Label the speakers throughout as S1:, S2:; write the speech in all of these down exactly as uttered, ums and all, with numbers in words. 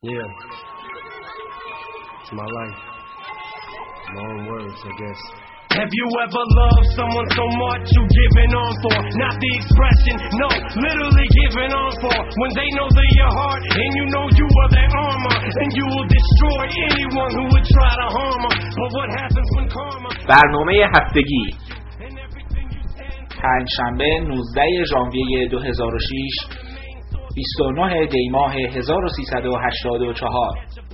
S1: Yeah. It's my life. Long words, I guess.
S2: Have you ever loved someone so much you giving on for? Not the expression, no, literally giving on for. When they know they're your heart and you know you are their armor, and you will destroy anyone who would try to harm her. But what happens when karma?
S3: برنامه هفتگی پنجشنبه نوزدهم ژانویه دو هزار و شش، بیست و نه دی ماه هزار و سیصد و هشتاد و چهار.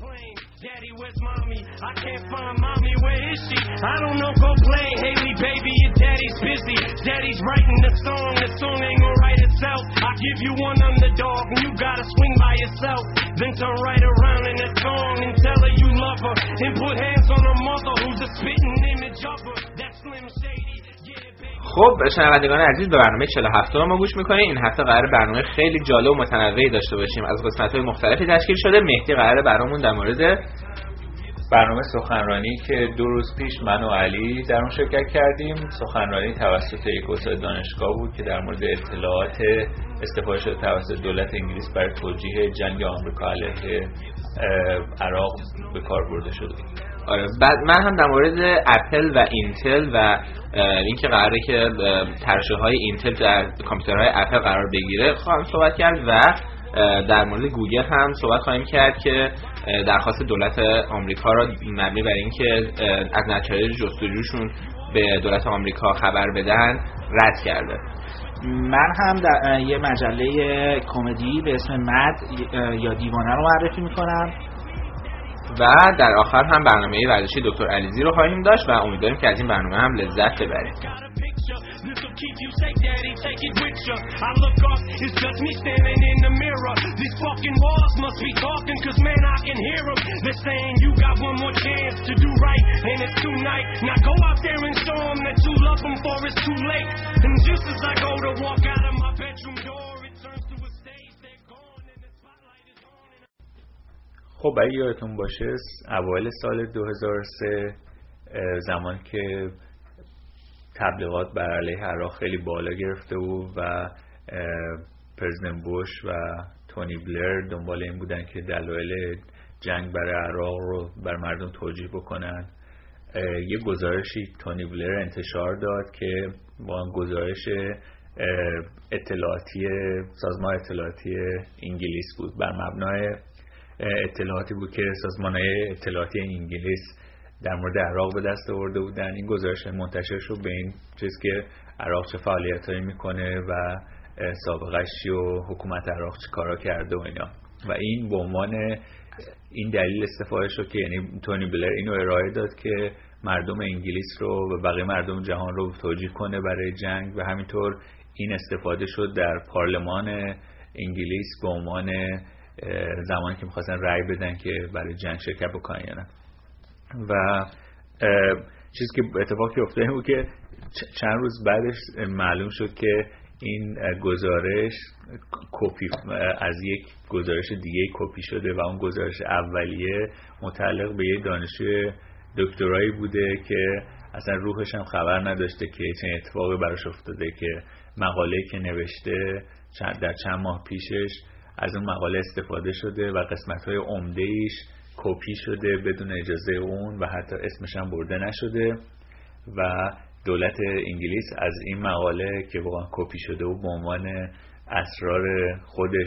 S2: I don't know, go play Haley, baby, your daddy's busy. Daddy's writing the song, the song ain't gonna write itself. I give you one underdog and you gotta swing by yourself. Then turn right around in the song and tell her you love her. And put hands on her mother who's a spitting image of her. That's Slim Shady.
S3: خب شنوندگان عزیز، به برنامه چهل و هفت ما گوش میکنید. این هفته قرار برنامه خیلی جالب و متنوعی داشته باشیم. از قسمت‌های مختلفی تشکیل شده. مهدی قراره برامون در مورد
S4: برنامه سخنرانی که دو روز پیش من و علی در اون شرکت کردیم، سخنرانی توسط یک استاد دانشگاه بود که در مورد اطلاعات استفاده شده توسط دولت انگلیس برای توجیه جنگ آمریکا علیه عراق به کار برده شده.
S3: آره، بعد من هم در مورد اپل و اینتل و اینکه قراره که ترشح‌های اینتل در کامپیوترهای اپل قرار بگیره خواهم صحبت کرد و در مورد گوگل هم صحبت خواهیم کرد که درخواست دولت آمریکا را مبنی بر اینکه از نتایج جستجوشون به دولت آمریکا خبر بدن رد کرده.
S5: من هم در یه مجله کمدی به اسم مد یا دیوانه رو معرفی میکنم
S3: و در آخر هم برنامه ورزشی دکتر علیزی رو خواهیم داشت و امیدواریم که از این برنامه هم لذت ببرید.
S2: Keep you safe, daddy, take it with you. I look up, it's just me standing in the mirror. These fucking walls must be talking, cause man, I can hear them. They're saying you got one more chance to do right, and it's tonight. Now go out there and show them that you love them, for it's too late. And just as I go to walk out of my bedroom door, it turns to a stage, they're gone, and the spotlight is on.
S4: خب اگه یادتون باشه اوایل سال دو هزار و سه زمان که تبلیغات بر علیه عراق خیلی بالا گرفته بود و پرزیدنت بوش و تونی بلر دنبال این بودن که دلایل جنگ برای عراق رو بر مردم توجیه بکنن، یه گزارشی تونی بلر انتشار داد که با گزارش اطلاعاتی سازمان اطلاعاتی انگلیس بود. بر مبنای اطلاعاتی بود که سازمان‌های اطلاعاتی انگلیس در مورد عراق به دست آورده بودن. این گزارش منتشر شد به این چیز که عراق چه فعالیتایی میکنه و سابقه‌اش و حکومت عراق چه کارا کرده و اینا، و این به عنوان این دلیل استفاده شد که یعنی تونی بلر اینو ارائه داد که مردم انگلیس رو و بقیه مردم جهان رو توجیه کنه برای جنگ، و همینطور این استفاده شد در پارلمان انگلیس به عنوان زمانی که می‌خواستن رأی بدن که برای جنگ شرکت بکنن یا نه. و چیزی که اتفاقی افتاده بود که چند روز بعدش معلوم شد که این گزارش کپی از یک گزارش دیگه کپی شده و اون گزارش اولیه متعلق به یک دانشجوی دکترایی بوده که اصلا روحش هم خبر نداشته که چه اتفاقی براش افتاده، که مقاله‌ای که نوشته در چند ماه پیشش از اون مقاله استفاده شده و قسمت‌های عمده‌ایش کپی شده بدون اجازه اون و حتی اسمش هم برده نشده، و دولت انگلیس از این مقاله که واقعا کپی شده و به عنوان اسرار خودش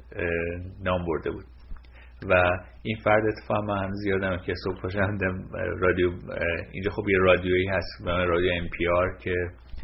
S4: نام برده بود. و این فرد اتفاقا من هنوز یادمه که صبح پاشم رادیو، اینجا خب یه رادیویی هست به نام رادیو ام پی آر که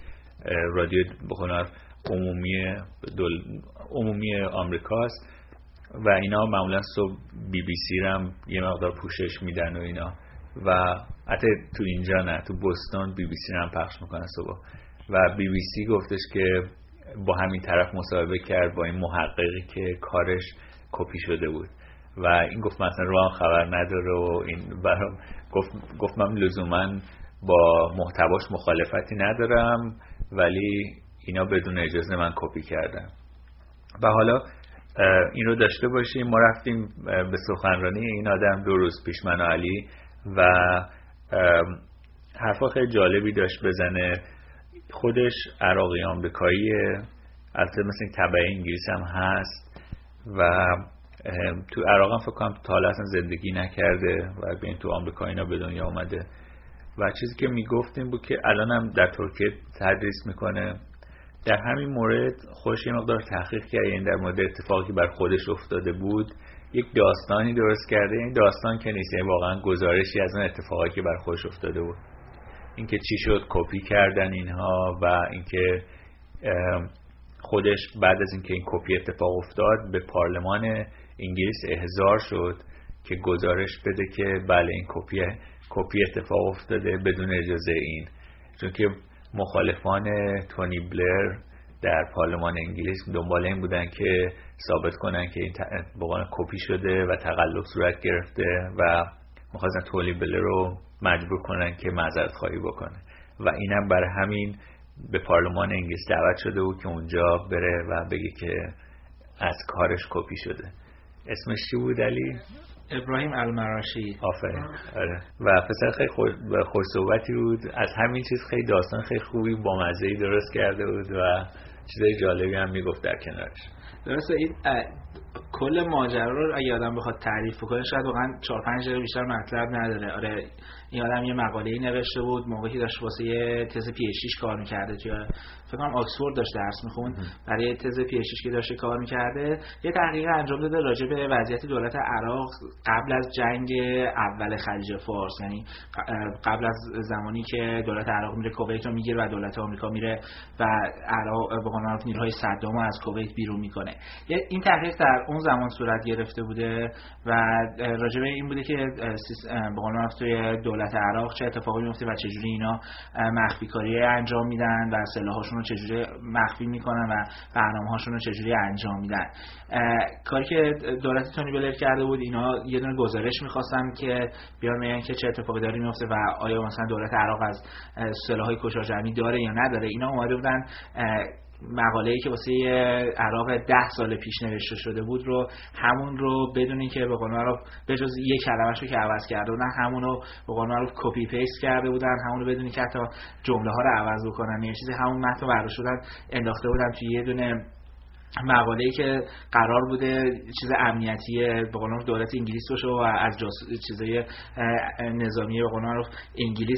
S4: رادیو بخونم عمومی دول... عمومی آمریکاست و اینا معمولا صبح بی بی سی هم یه مقدار پوشش میدن و اینا، و حتی تو اینجا نه، تو بوستون بی بی سی هم پخش میکنن صبح. و بی بی سی گفتش که با همین طرف مصاحبه کرد با این محققی که کارش کپی شده بود و این گفت مثلا رو هم خبر نداره و این برام گفت گفت من لزوما با محتواش مخالفتی ندارم ولی اینا بدون اجازه من کپی کردن. و حالا این رو داشته باشیم، ما رفتیم به سخنرانی این آدم دو روز پیش من و علی و حرفا خیلی جالبی داشت بزنه. خودش عراقی آمریکاییه، البته مثل این تبع انگلیس هم هست و تو عراق هم فکر کنم تا حالا اصلا زندگی نکرده و ببین تو آمریکا اینا به دنیا اومده و چیزی که میگفت این بود که الان هم در ترکیه تدریس میکنه. در همین مورد خودش یه مقدار تحقیق کرده، یعنی در مورد اتفاقی که بر خودش افتاده بود یک داستانی درست کرده. این داستان که نیست، یعنی واقعا گزارشی از اون اتفاقی که بر خودش افتاده بود، اینکه چی شد کپی کردن اینها و اینکه خودش بعد از اینکه این کپی اتفاق افتاد به پارلمان انگلیس احضار شد که گزارش بده که بله این کپی کپی اتفاق افتاده بدون اجازه این، چون که مخالفان تونی بلر در پارلمان انگلیس دنبال این بودن که ثابت کنن که این به قول کپی شده و تقلب صورت گرفته و می‌خواستن تونی بلر رو مجبور کنن که معذرت خواهی بکنه و اینم برای همین به پارلمان انگلیس دعوت شده بود که اونجا بره و بگه که از کارش کپی شده. اسمش چی بود علی؟
S5: ابراهیم المراشی.
S4: آفرین. آره. و پسر خیلی خوش خوش صحبتی بود، از همین چیز خیلی داستان خیلی خوبی با مزه‌ای درست کرده بود و چیزای جالبی هم میگفت در کنارش.
S5: درسته. این کل ماجرا رو اگه آدم بخواد تعریف کنه شاید واقعا چهار پنج دقیقه بیشتر مطلب نداره. آره این آدم یه مقاله‌ای نوشته بود موقعی داشت واسه یه تز پی اچ دیش کار می‌کرده، توی فکر کنم آکسفورد داشت درس می‌خوند، برای تز پی اچ دیش که داشت کار می‌کرده یه تحقیق انجام داده راجع به وضعیت دولت عراق قبل از جنگ اول خلیج فارس، یعنی قبل از زمانی که دولت عراق میره کویت رو میگیره و دولت آمریکا میره و عراق به قول معروف نیروهای صدام از کویت بیرون میکنه. این تحقیق در اون زمان صورت گرفته بوده و راجع به این بوده که به قول معروف توی دولت عراق چه اتفاقی میفته و چجوری اینا مخفی کاری انجام میدن و سلاحاشون رو چجوری مخفی میکنن و برنامه‌هاشون رو چجوری انجام میدن. کاری که دولت تونی بلر کرده بود، اینا یه دونه گزارش میخواستن که بیان بگن که چه اتفاقی داره میفته و آیا مثلا دولت عراق از سلاح‌های کشتار جمعی داره یا نداره. اینا اومده بودن مقاله‌ای که واسه عراق ده سال پیش نوشته شده بود رو همون رو بدون اینکه به قول معروف به جز یک کلمه‌شو که عوض کرده بودن همون رو به قول معروف کپی پیست کرده بودن، همون رو بدون اینکه حتی جمله ها رو عوض بکنن، یه چیزی همون متن رو برداشتن انداخته بودن توی یه دونه مقاله‌ای که قرار بوده چیز امنیتی به قول معروف دولت انگلیس باشه و از چیزای نظامی به قول معروف انگلیس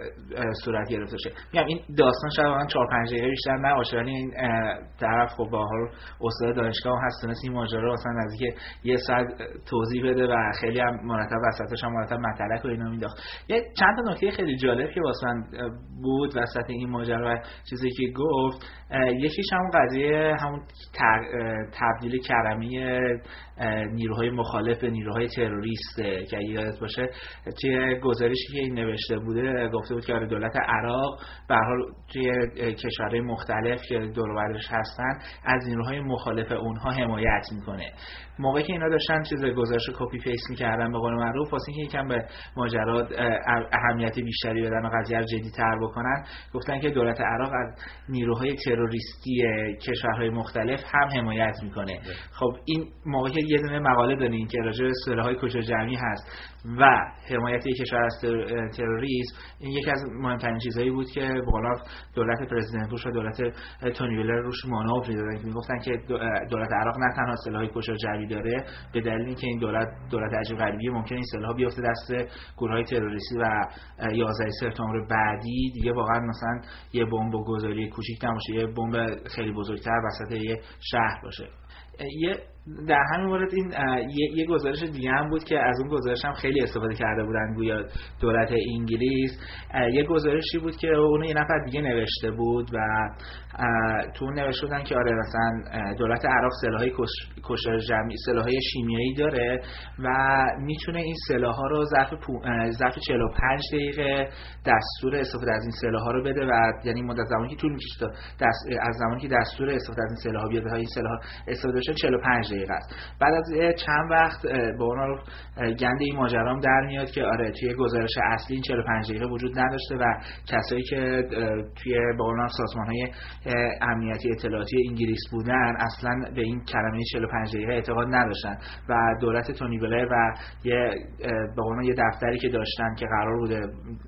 S5: صورت گرفته شه. میگم این داستان شاید واقعا چهار پنج دقیقه بیشتر نباشه، ولی این طرف خب با حال استاد دانشگاه هم هست، تونست این ماجرا مثلا نزدیک یه ساعت توضیح بده و خیلی هم مرتب وسطش هم مرتب مطلق و اینا مینداخت. یه چند تا نکته خیلی جالب که واسه من بود وسط این ماجرا چیزی که گفت، یکیش همون قضیه همون تبدیل کرمی نیروهای مخالف به نیروهای تروریسته که اگه یادت باشه توی گزارشی که این نوشته بوده گفته بود که دولت عراق به هر حال توی کشورهای مختلف که دور و برش هستن از نیروهای مخالف اونها حمایت میکنه. موقعی که اینا داشتن چیز گزارش کپی پیست میکردن به قول معروف واسه اینکه یکم به ماجرا اهمیت بیشتری بدن و قضیه رو جدی‌تر بکنن گفتن که دولت عراق از نیروهای تروریستی کشورهای مختلف هم حمایت میکنه. خب این موقعی که یه دونه مقاله دارین که راجع به سلاح‌های کشتار جمعی هست و حمایت یک کشور از تروریسم، این یکی از مهمترین چیزایی بود که به قول دولت پرزیدنت بوش و دولت تونی بلر روش مانور می‌دادن که میگفتن که دولت عراق نه تنها سلاح‌های کشتار جمعی داره، به دلیل اینکه این دولت دولت عجیب غریبی ممکنه این سلاح بیفته دست گروه‌های تروریستی و یازده سپتامبر بعدی دیگه واقعا مثلا یه بمب گذاری کوچیک نباشه، یه بمب خیلی بزرگتر وسط یه شهر باشه. یه در همین مورد این یه, یه گزارش دیگه هم بود که از اون گزارش هم خیلی استفاده کرده بودن گویا دولت انگلیس. یه گزارشی بود که اون یه نفر دیگه نوشته بود و تو اون نوشته بودن که آره مثلا دولت عراق سلاح‌های کشتار جمعی سلاح‌های شیمیایی داره و میتونه این سلاح‌ها رو ظرف ظرف چهل و پنج دقیقه دستور استفاده از این سلاح‌ها رو بده و یعنی مدت زمانی که طول می‌کشه از زمانی که دستور استفاده از این سلاح‌ها بیاد تا این سلاح‌ها استفاده بشه چهل و پنج دقیقه است. بعد از چند وقت به اون گند این ماجرا هم در میاد که آره توی گزارش اصلی این چهل و پنج دقیقه وجود نداشته و کسایی که توی به اون سازمان‌های امنیتی اطلاعاتی انگلیس بودن اصلا به این کلمه چهل و پنج دقیقه اعتقاد نداشتن و دولت تونی بلر و یه به قول یه دفتری که داشتن که قرار بوده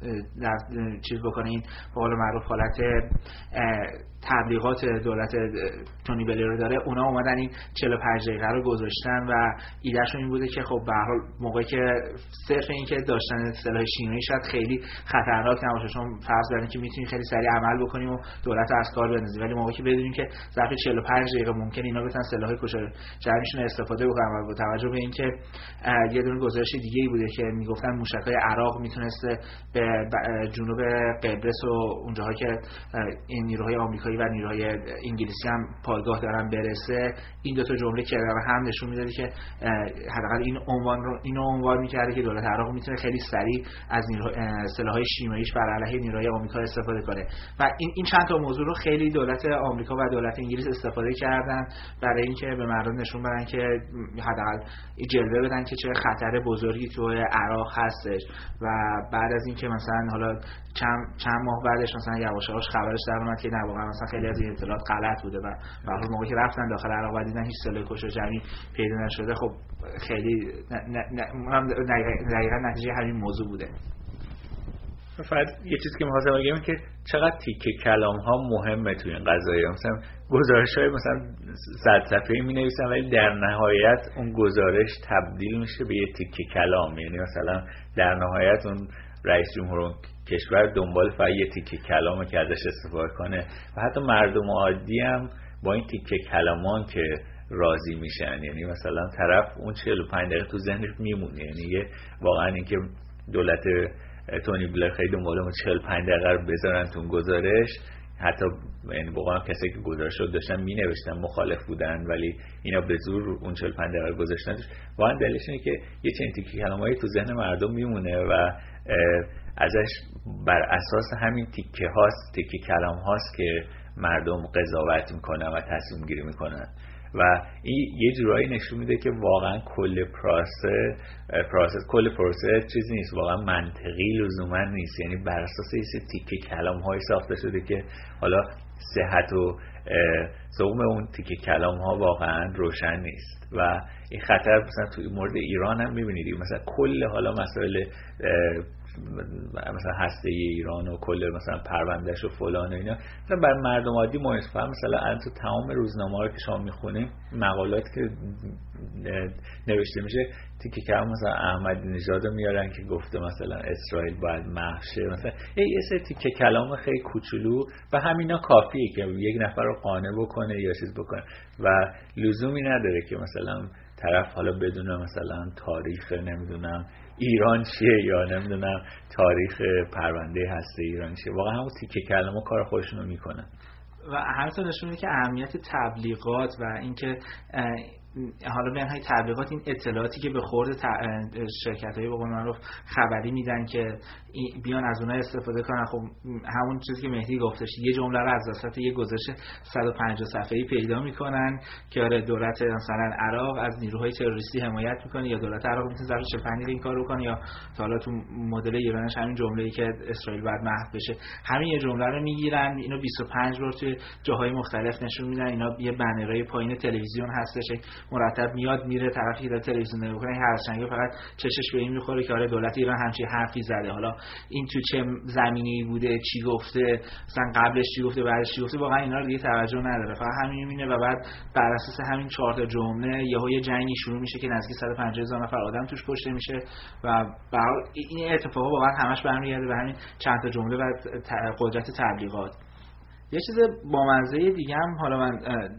S5: چیز بکنه این به قول معروف حالت تبلیغات دولت تونی بلر رو داره، اونا اومدن این چهل و پنج دقیقه رو گذاشتن و ایدهشون این بوده که خب به هر حال موقعی که صرف این که داشتن سلاح شیمیایی شاید خیلی خطرناک نباشه، چون فرض بر اینکه میتونیم خیلی سریع عمل بکنیم و دولت رو از کار بندازیم، ولی موقعی که بدونیم که ظرف چهل و پنج دقیقه ممکن اینا بتونن سلاح کشورشون استفاده بکنن. با توجه به اینکه یه دونه گزارش دیگه‌ای بوده که میگفتن موشک‌های عراق میتونسته به جنوب قبرس و اونجاها که این نیروهای آمریکایی و نیروهای انگلیسی هم پایگاه دارن برسه، این دو تا جمله که هم نشون میداده که حداقل این عنوان رو اینو عنوان می‌کرده که دولت عراق میتونه خیلی سریع از سلاح‌های شیمیاییش بر علیه نیروهای آمریکا استفاده کنه. و این این چند تا موضوع رو خیلی دولت آمریکا و دولت انگلیس استفاده کردن برای اینکه به مردم نشون بدن که حداقل جلوه بدن که چه خطر بزرگی تو عراق هستش. و بعد از اینکه مثلا حالا چند چند ماه بعدش مثلا یواش یواش خبرش در اومد که نه واقعا مثلا خیلی از این اطلاعات غلط بوده و به هر موقعی که رفتن داخل عراق و دیدن هیچ سلاح کشته جمعی پیدا نشده، خب خیلی دقیقاً نتیجه همین موضوع بوده.
S4: فقط یه چیزی که می‌خواستم بگم که چقدر تیکه کلام ها مهمه توی این قضايا. مثلا گزارش‌های مثلا صد صفحه‌ای می‌نویسن ولی در نهایت اون گزارش تبدیل میشه به یه تیکه کلام، یعنی مثلا در نهایت اون رئیس جمهور کشور دنبال فقط یه تیکه کلامه که ازش استفاده کنه و حتی مردم عادی هم با این تیکه کلامان که راضی میشن. یعنی مثلا طرف اون چهل و پنج دقیقه تو ذهنش میمونه، یعنی واقعا اینکه دولت تونی بلر خیلی دنبال اون چهل و پنج دقیقه رو بذارن تو گزارش، حتی یعنی واقعا کسی که گزارش رو داشتن مینوشتن مخالف بودن ولی اینا به زور اون چهل و پنج دقیقه گذاشتن. واقعا دلیلش اینه که یه چنین تیکه کلامایی تو ذهن مردم میمونه و ازش بر اساس همین تیکه هاست تیکه کلام هاست که مردم قضاوت میکنن و تصمیم گیری میکنن و این یه جورایی نشون میده که واقعا کل پروسه پروسس کل پروسه چیزی نیست، واقعا منطقی لزوما نیست، یعنی بر اساس این تیکه کلام های ساخته شده که حالا صحت و سقوم اون تیکه کلام ها واقعا روشن نیست. و این خطر مثلا توی مورد ایران هم میبینید، مثلا کل حالا مسائل مثلا هسته ایران و کل مثلا پروندهش و فلان و اینا مثلا بر مردم عادی مهم، مثلا الان تو تمام روزنامه‌ها که شما میخونید مقالات که نوشته میشه تیکه کلام مثلا احمدی نژاد میارن که گفته مثلا اسرائیل باید محو شه، مثلا یه سری تیکه کلام خیلی کوچولو و همینا کافیه که یک نفر رو قانع بکنه یا چیز بکنه و لزومی نداره که مثلا طرف حالا بدونه مثلا تاریخ نمیدونم ایران چیه یا نمیدونم تاریخ پرونده هسته ایران چیه، واقعا همون تیکه کلمه کار خودشون رو میکنن.
S5: و همینطور نشون میده که اهمیت تبلیغات و اینکه حالا به نهایت تبلیغات این اطلاعاتی که به خورد شرکت‌های به قول معروف خبری میدن که بیان از اونها استفاده کنن. خب همون چیزی که مهدی گفتش، یه جمله رو از وسط یه گزارش صد و پنجاه صفحه‌ای پیدا میکنن که آره دولت مثلا عراق از نیروهای تروریستی حمایت میکنه یا دولت عراق میتونه ظرف چهل و پنج دقیقه این کارو کنه، یا تا حالا تو مدل ایرانش همین جمله‌ای که اسرائیل باید محو بشه، همین یه جمله رو میگیرن اینو بیست و پنج بار توی جاهای مختلف نشون میدن. اینا یه بنرهای پایین تلویزیون هستش مرتب میاد میره، طرفی که داره تلویزیون نگاه میکنه هر چنگه فقط چشش به این میخوره که آره دولت ایران همچین حرفی زده، حالا این تو چه زمینه‌ای بوده، چی گفته، مثلا قبلش چی گفته بعدش چی گفته، واقعا اینا رو دیگه توجه نداره، فقط همین میبینه و بعد بر اساس همین چهار تا جمله یهو یه جنگی شروع میشه که نزدیک صد و پنجاه هزار نفر آدم توش کشته میشه و برای این اتفاقا واقعا همش برمیگرده به همین چند تا جمله و قدرت تبلیغات. یه چیز بامزه دیگه هم حالا من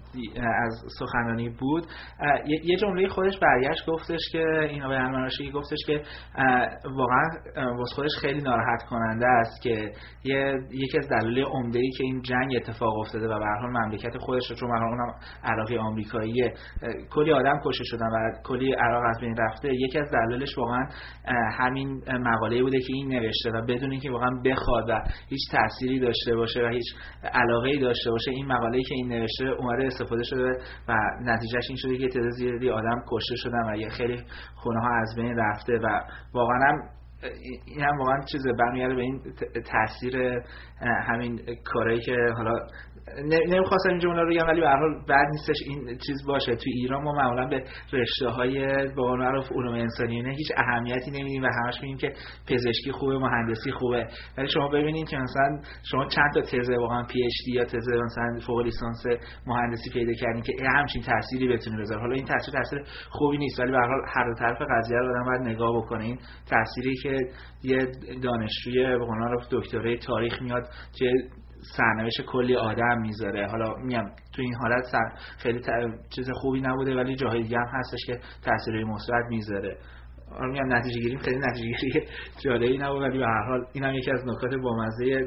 S5: از سخنرانی بود، یه جمله خودش برگشت گفتش که این آقای المناشی گفتش که واقعا واسه خودش خیلی ناراحت کننده است که یه یکی از دلایل عمده‌ای که این جنگ اتفاق افتاده و به هر حال مملکت خودش رو، چون به هر حال اونم عراقی آمریکاییه، کلی آدم کشته شدن و کلی عراق از بین رفته، یکی از دلایلش واقعا همین مقاله‌ای بوده که این نوشته و بدون اینکه واقعا بخواد و هیچ تأثیری داشته باشه و هیچ علاقه‌ای داشته باشه این مقاله‌ای که این نوشته اومده استفاده شده و نتیجهش این شده که تعداد زیادی آدم کشته شدن و یه خیلی خونه‌ها از بین رفته و واقعا هم این هم واقعا چیزه برمیگرده به این تاثیر همین کارهایی که حالا نمیخواستم این جمله رو بگم ولی به هر حال بد نیستش این چیز باشه. تو ایران ما معمولا به رشته‌های به قول معروف علوم انسانی نه هیچ اهمیتی نمیدیم و همش میگیم که پزشکی خوبه، مهندسی خوبه، ولی شما ببینید که مثلا شما چند تا تز واقعا پی اچ دی یا تز مثلا فوق لیسانس مهندسی پیدا کردین که همچین تأثیری بتونه بذاره. حالا این تاثیر تاثیر خوبی نیست ولی به هر حال هر دو طرف قضیه رو آدم باید نگاه بکنه. این تأثیری که یه دانشجوی به قول معروف دکترای تاریخ میاد که سرنوشت کلی آدم میذاره، حالا میگم تو این حالت سر خیلی چیز خوبی نبوده ولی جاهای دیگه هم هستش که تأثیری مثبت میذاره. حالا میگم نتیجه گیری خیلی نتیجه گیری جالبی نبود ولی به هر حال اینم یکی از نکات بامزه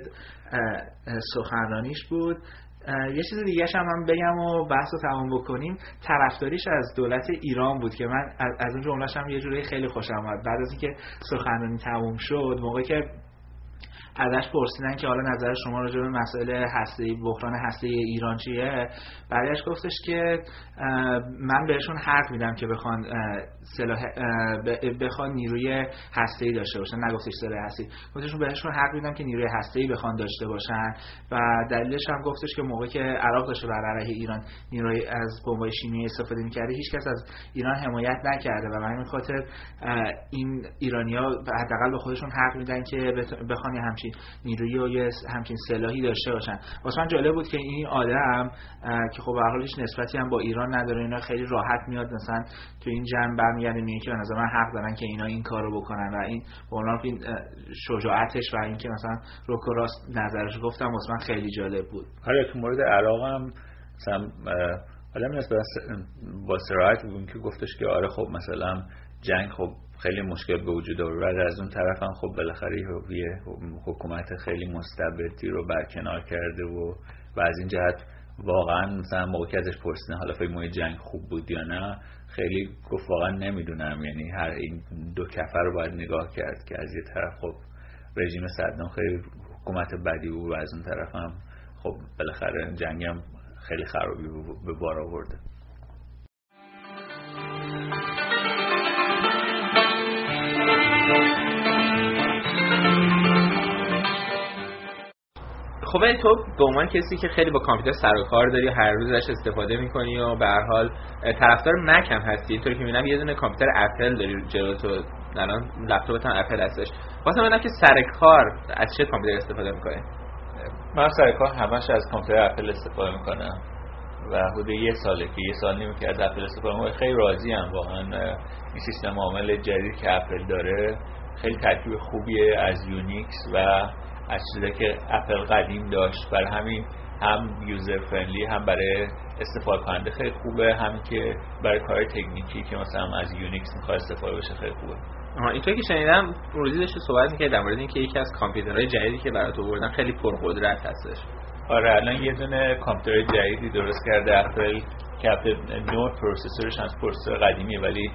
S5: سخنرانیش بود. یه چیز دیگه هم من بگم و بحث رو تمام بکنیم، طرفداریش از دولت ایران بود که من از اون جمله‌ش هم یه جوری خیلی خوشم اومد. بعد از اینکه سخنرانی تموم شد موقعی که ازش پرسیدن که حالا نظر شما راجع به مسائل هسته‌ای بحران هسته‌ای ایران چیه، بعدش گفتش که من بهشون حق میدم که بخوان سلاح بخوان نیروی هسته‌ای داشته باشن، نگفتش سلاح هسته‌ای، گفتشون بهشون حق میدم که نیروی هسته‌ای بخوان داشته باشن و دلیلش هم گفتش که موقعی که عراق داشته بر علیه ایران نیروی از بمب‌های شیمیایی استفاده می‌کرده هیچکس از ایران حمایت نکرده و به همین خاطر این ایرانی‌ها حداقل به خودشون حق میدن که بخوان همچین نیرویی و یه همچین سلاحی داشته باشن. واسه من جالب بود که این آدم که خب به هر حال هیچ نسبتی هم با ایران نداره، اینا خیلی راحت میاد مثلا تو این جمع برمیگرده میگه که به نظر من حق دارن که اینا این کارو بکنن و این به عنوان این شجاعتش و این که مثلا روک و راست نظرش گفتم واسه من خیلی جالب بود.
S4: آره تو مورد عراق هم مثلا آدم نسبت با صراحت بود که گفتش که آره خب مثلا جنگ خب خیلی مشکل به وجود آورد، بعد از اون طرف هم خب بالاخره یه حکومت خیلی مستبدی رو برکنار کرده و و از این جهت واقعا مثلا موقعی که ازش پرسیدن حالا فکر می‌کنی جنگ خوب بود یا نه، خیلی گفت واقعا نمیدونم، یعنی هر این دو کفه رو باید نگاه کرد که از یه طرف خب رژیم صدام خیلی حکومت بدی بود و از اون طرف هم خب بالاخره جنگ هم خیلی خرابی به بار آورده.
S3: خب تو به عنوان کسی که خیلی با کامپیوتر سر و کار داری، هر روز ازش استفاده میکنی و به هر حال طرفدار مک هم هستی، اینطوری که میبینم یه دونه کامپیوتر اپل داری جلو تو، الان لپتاپت هم اپل هستش، واسه من که سر کار از چه کامپیوتر استفاده میکنی؟
S4: من سر کار همش از کامپیوتر اپل استفاده میکنم و حدود یه ساله که یه سال نیمه که از اپل استفاده میکنم. خیلی راضی ام واقعا. این سیستم عامل جدید که اپل داره خیلی ترکیب خوبیه از یونیکس و از چیزی که اپل قدیم داشت، برای همین هم یوزر فرندلی هم برای استفاده کننده خیلی خوبه، هم که برای کار تکنیکی که مثلا از یونیکس میخواد استفاده بشه خیلی خوبه.
S3: آها اینطوری که شنیدم روزی داشت صحبت می‌کرد در مورد اینکه یکی از کامپیوترهای جدیدی که برات آوردن خیلی پرقدرت هستش.
S4: آره الان یه دونه کامپیوتر جدیدی درست کرده اپل که اپل نو پروسسورش از پروسسور قدیمیه ولی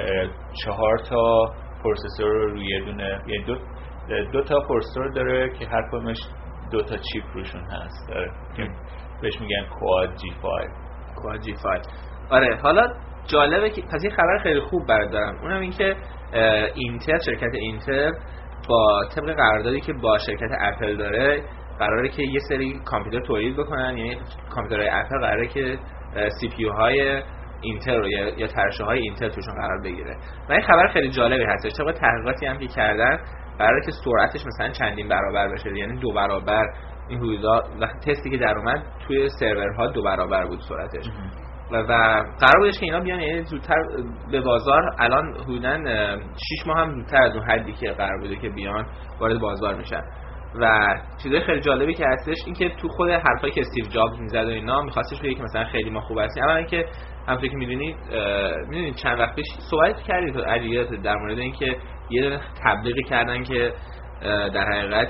S4: چهار تا پروسسور رو روی یه دونه، یعنی دو دو تا پروسسور داره که هر کدومش دو تا چیپ روشون هست، آره که بهش میگن کواد جی پنج.
S3: کواد جی پنج. آره حالا جالبه که پس یه خبر خیلی خوب برات دارم، اونم این که اینتل، شرکت اینتل با طبق قراردادی که با شرکت اپل داره قراره که یه سری کامپیوتر تولید بکنن، یعنی کامپیوترهای اپل قراره که سی پی یو های اینتل رو یا, یا ترشه های اینتل توشون قرار بگیره و این خبر خیلی جالبی هستش. طبق تحقیقاتی هم که کردن قراره که سرعتش مثلا چندین برابر بشه، یعنی دو برابر این حدودا، وقتی تستی که در اومد توی سرورها دو برابر بود سرعتش و, و قرار بودش که اینا بیان یعنی زودتر به بازار. الان حدوداً شش ماه هم زودتر از اون حدی که قرار بوده که بیان وارد بازار میشن و چیزای خیلی جالبی که هستش این که تو خود حرفایی که استیو جابز میزد و اینا میخواستش بگه که مثلا خیلی ما خوب هستیم. اما اینکه همونطور که میدونید میدونید چند وقت پیش صحبت کردید تو علیات در مورد اینکه یه تبلیغی کردن که در حقیقت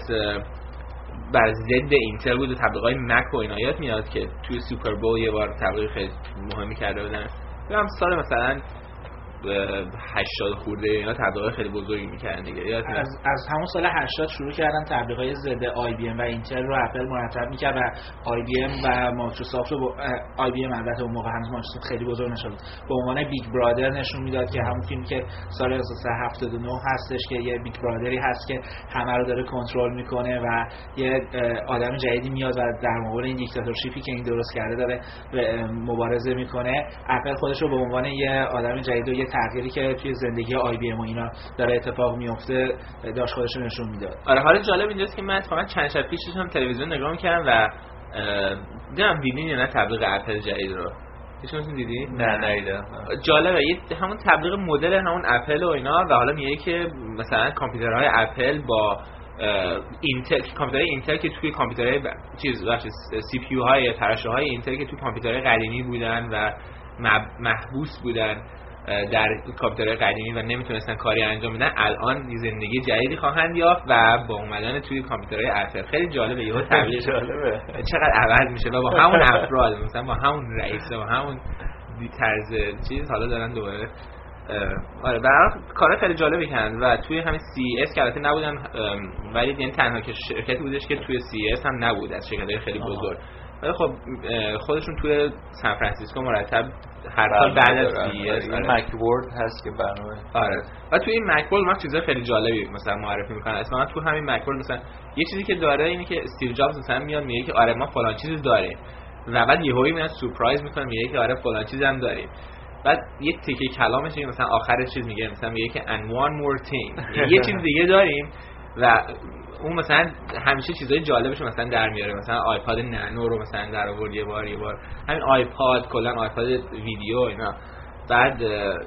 S3: بر ضد اینتل بود و تبلیغای مک و اینا یاد میاد که توی سوپر بول یه بار تبلیغ خیلی مهمی کرده بودن. هم سال مثلا هشتاد خورده اینا تبلیغات خیلی بزرگی میکردن دیگه.
S5: از از همون سال هشتاد شروع کردن تبلیغات ضد آی بی ام و اینتل رو اپل مرتب میکرد و آی بی ام و مایکروسافت رو آی بی ام البته اون موقع هنوز مایکروسافت خیلی بزرگ نشد به عنوان بیگ برادر نشون میداد که همون فیلمی که سال هزار و سیصد و هفتاد و نه هستش که یه بیگ برادری هست که همه رو داره کنترل میکنه و یه آدم جدیدی میاد و در مقابل این دیکتاتورشیپی که این درست کرده داره مبارزه میکنه. اپل خودش رو به عنوان یه آدم جدید و یه تغییری که توی زندگی آی بی ام و اینا داره اتفاق میفته داشت خودش رو نشون میداد.
S3: آره حالا جالب اینجاست که من اتفاقا چند شب پیش هم تلویزیون نگاه میکردم و دیدم دیدین یا نه تبلیغ اپل جدید رو؟ هیچکدومتون دیدی؟
S4: نه ندیدم.
S3: جالبه یه همون تبلیغ مدل همون اپل و اینا و حالا میگه که مثلا کامپیوترهای اپل با اینتل کامپیوترهای اینتل که توی کامپیوترهای ب... چیز باشه سی پی یو های تراشه‌های اینتل که توی کامپیوترهای قدیمی بودن و محبوس بودن در کامپیوترهای قدیمی و نمیتونستن کاری انجام بدن الان زندگی جدیدی خواهند یافت و با اومدن توی کامپیوترهای اپل. خیلی جالبه یهو تبلیغ
S4: جالبه
S3: چقدر عوض میشه و با همون افراد مثلا با همون رئیس و همون طرز چیز حالا دارن دوباره آره برای کار خیلی جالبی کردن و توی همین سی اس که البته نبودن ولی یعنی تنها که شرکتی بودش که توی سی اس هم نبود از شرکت‌های خیلی بزرگ. ولی خب خودشون توی سان فرانسیسکو مرتب هر سال بعد از سی اس
S4: مکورد هست که برنامه
S3: آره و توی این مکورد ما چیزای خیلی جالبی مثلا معرفی میکنن. اصلا تو همین مکورد مثلا یه چیزی که داره اینه که استیو جابز مثلا میاد میگه که آره ما فلان چیز داریم و بعد یهویی میاد سورپرایز میکنه میگه که آره فلان چیز هم داریم. بعد یه تیکه کلامش میگه مثلا آخرش چیز میگه مثلا میگه که and one more thing یه چیز دیگه داریم و اون مثلا همیشه چیزای جالبش مثلا در میاره. مثلا آیپاد نانو رو مثلا در آورد یه بار یه بار همین آیپاد کلا آیپاد ویدیو اینا. بعد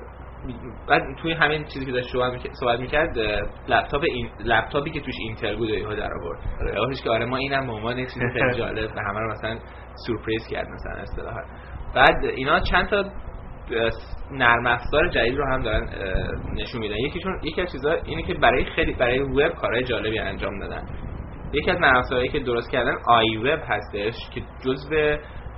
S3: بعد توی همین چیزی که داشت صحبت میکرد لپتاپ این لپتاپی که توش اینتل بود یهو در آورد. راهش که آره ما اینم به عنوان یک چیز خیلی جالب و همه رو مثلا سورپرایز کرد مثلا اصطلاحا. بعد اینا چند تا نرم افزار جدید رو هم دارن نشون میدن. یکیشون یکی از چیزا اینه که برای خیلی برای وب کارهای جالبی انجام دادن. یکی از نرم افزارهایی که درست کردن آی وب هستش که جزء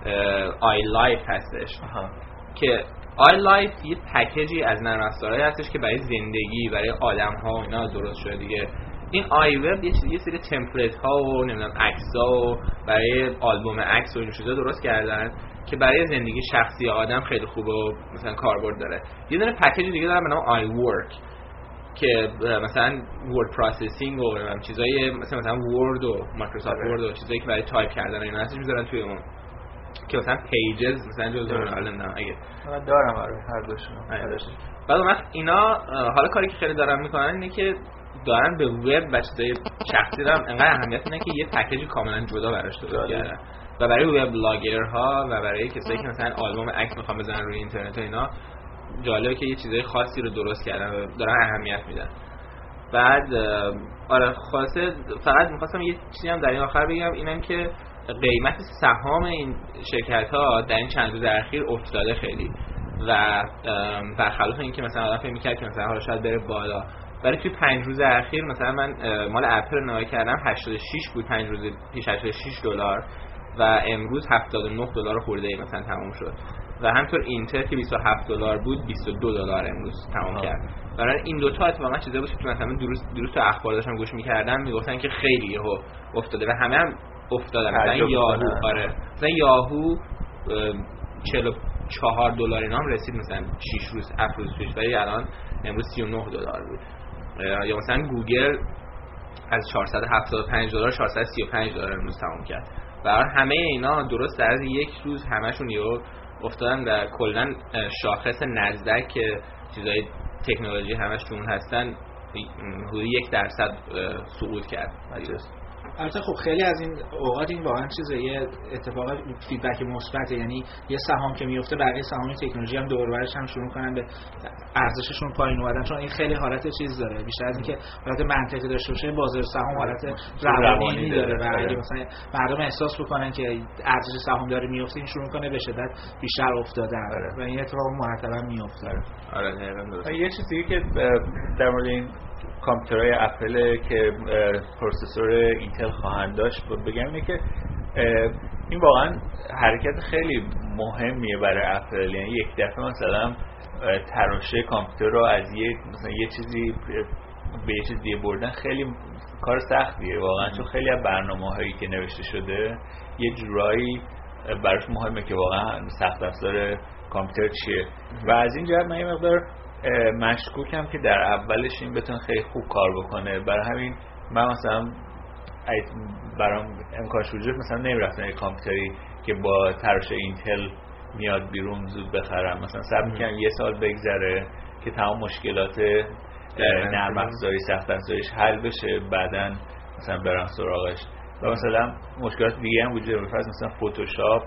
S3: آی لایف هستش. آها. که آی لایف یه پکیجی از نرم افزارهایی هستش که برای زندگی برای آدم‌ها و اینا درست شده دیگه. این آی وب یه چیزی سری تمپلیت ها و نمیدونم عکس‌ها و برای آلبوم عکس و این چیزا درست کردن که برای زندگی شخصی آدم خیلی خوبه و مثلا کاربرد داره. یه دونه پکیج دیگه دارن به نام آی ورک که مثلا ورد پروسسینگ و چیزای مثلا مثلا ورد و مایکروسافت ورد و چیزایی که برای تایپ کردن اینا هستش میذارن توی اون که مثلا پیجز مثلا جزء اون حالا نه اگه
S4: من دارم آره هر دوشون.
S3: بعد اون وقت اینا حالا کاری که خیلی دارن میکنن اینه که دارن به وب و چیزای شخصی هم انقدر اهمیت میدن که یه پکیج کاملا جدا براش درست کردن و برای وب بلاگرها و برای کسایی که مثلا آلبوم عکس میخوان بزنن روی اینترنت و اینا جالبه که یه چیزای خاصی رو درست کردن و دارن اهمیت میدن. بعد آره خلاصه فقط میخواستم یه چیزی هم در این آخر بگم اینم که قیمت سهام این شرکت‌ها در این چند روز اخیر افتاده خیلی و برخلاف اینکه مثلا آدم فکر می‌کرد که مثلا حالا شاید بره بالا ولی توی پنج روز اخیر مثلا من مال اپل رو نگاه کردم هشتاد و شش بود پنج روز پیش هشتاد و شش دلار و امروز هفتاد و نه دلار خورده ای مثلا تموم شد و همینطور اینتل که بیست و هفت دلار بود بیست و دو دلار امروز تمام آه. کرد. برای این دو تا اتفاقا چیزا بود که مثلا درست درست اخبار داشتم گوش می‌کردم میگفتن که خیلی یهو افتاده و همه هم افتادن. مثلا یاهو آره مثلا یاهو چهل و چهار دلار اینا هم رسید مثلا شش روز هفت روز پیش ولی الان امروز سی و نه دلار بود. یا مثلا گوگل از چهارصد و هفتاد و پنج دلار چهارصد و سی و پنج دلار امروز تمام کرد. برای همه اینا درست در از یک روز همشون یهو افتادن و کلا شاخص نزدک که چیزای تکنولوژی همش جون هستن حدود یک درصد سقوط کرد.
S5: البته خب خیلی از این اوقات این واقعا چیزه یه اتفاق فیدبک مثبته، یعنی یه سهام که میفته بقیه سهام تکنولوژی هم دور و برش هم شروع کنن به ارزششون پایین اومدن، چون این خیلی حالت چیز داره بیشتر از اینکه حالت منطقی داشته باشه بازار سهام حالت روانی داره و اگه مثلا مردم احساس بکنن که ارزش سهام داره میفته این شروع کنه به شدت بیشتر افتادن و این اتفاق مرتبا میفته.
S3: آره دقیقاً درست.
S4: یه چیزی که در مورد این کامپیوترهای اپل که پروسسور اینتل خواهند داشت بگم اینه که این واقعا حرکت خیلی مهمیه برای اپل، یعنی یک دفعه مثلا تراشه کامپیوتر رو از یه مثلا یه چیزی به یه چیز دیگه بردن خیلی کار سختیه واقعا، چون خیلی از برنامه‌هایی که نوشته شده یه جورایی براش مهمه که واقعا سخت افزار کامپیوتر چیه و از این جهت من یه مقدار مشکوکم که در اولش این بتونه خیلی خوب کار بکنه. برای همین من مثلا برام امکان وجود مثلا نمیرفتم یه کامپیوتری که با تراشه اینتل میاد بیرون زود بخرم، مثلا صبر می‌کنم یه سال بگذره که تمام مشکلات نرم افزاری سخت افزاریش حل بشه، بعدن مثلا برم سراغش. و مثلا مشکلات دیگه هم وجود داره، مثلا فتوشاپ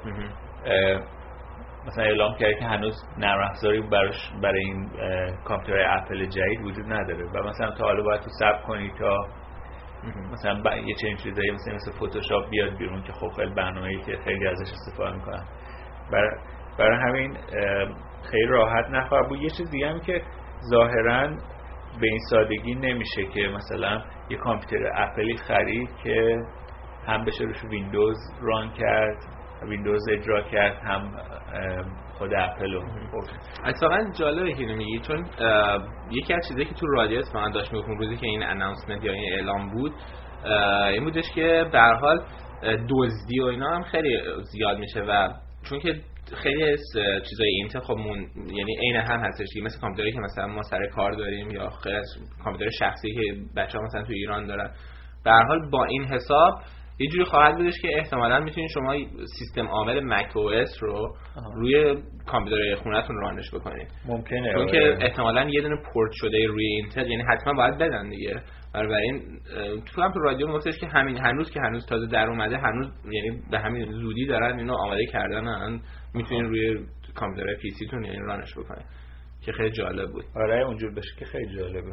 S4: مثلا اعلام کرده که هنوز نرم افزاری براش برای این کامپیوتر اپل جدید وجود نداره و مثلا تا حالا باید تو صبر کنی تا مثلا یه چنین چیزایی مثلا مثل فتوشاپ بیاد بیرون که خب خیلی برنامه‌ای که خیلی ازش استفاده میکنن. برای برای همین خیلی راحت نخواهد بود. یه چیز دیگه هم که ظاهراً به این سادگی نمیشه که مثلا یه کامپیوتر اپلی خرید که هم بشه روش ویندوز ران کرد، ویندوز اجرا کرد، هم خود اپل رو.
S3: اتفاقا جالبه که میگی، چون یکی از چیزایی که تو رادیو اسپان داشت میگفتم روزی که این اناونسمنت یا این اعلام بود این بودش که به هر حال دزدی و اینا هم خیلی زیاد میشه و چون که خیلی از چیزای اینتل خب من... یعنی عین هم هستش که مثل کامپیوتری که مثلا ما سر کار داریم یا خیلی از کامپیوتر شخصی که بچه‌ها مثلا تو ایران دارن، به هر حال با این حساب یه جوری خواهد بودش که احتمالاً میتونید شما سیستم عامل مک او اس رو آها. روی کامپیوتر خونه‌تون رانش بکنید.
S4: ممکنه
S3: چون که احتمالاً یه دونه پورت شده روی اینتل، یعنی حتما باید بدن دیگه. بنابراین تو هم تو رادیو گفتش که همین هنوز که هنوز تازه در اومده، هنوز یعنی به همین زودی دارن اینو آماده کردن، الان میتونین روی کامپیوتر پی سی تون یعنی رانش بکنید که خیلی جالب بود.
S4: آره اونجور بشه که خیلی جالبه.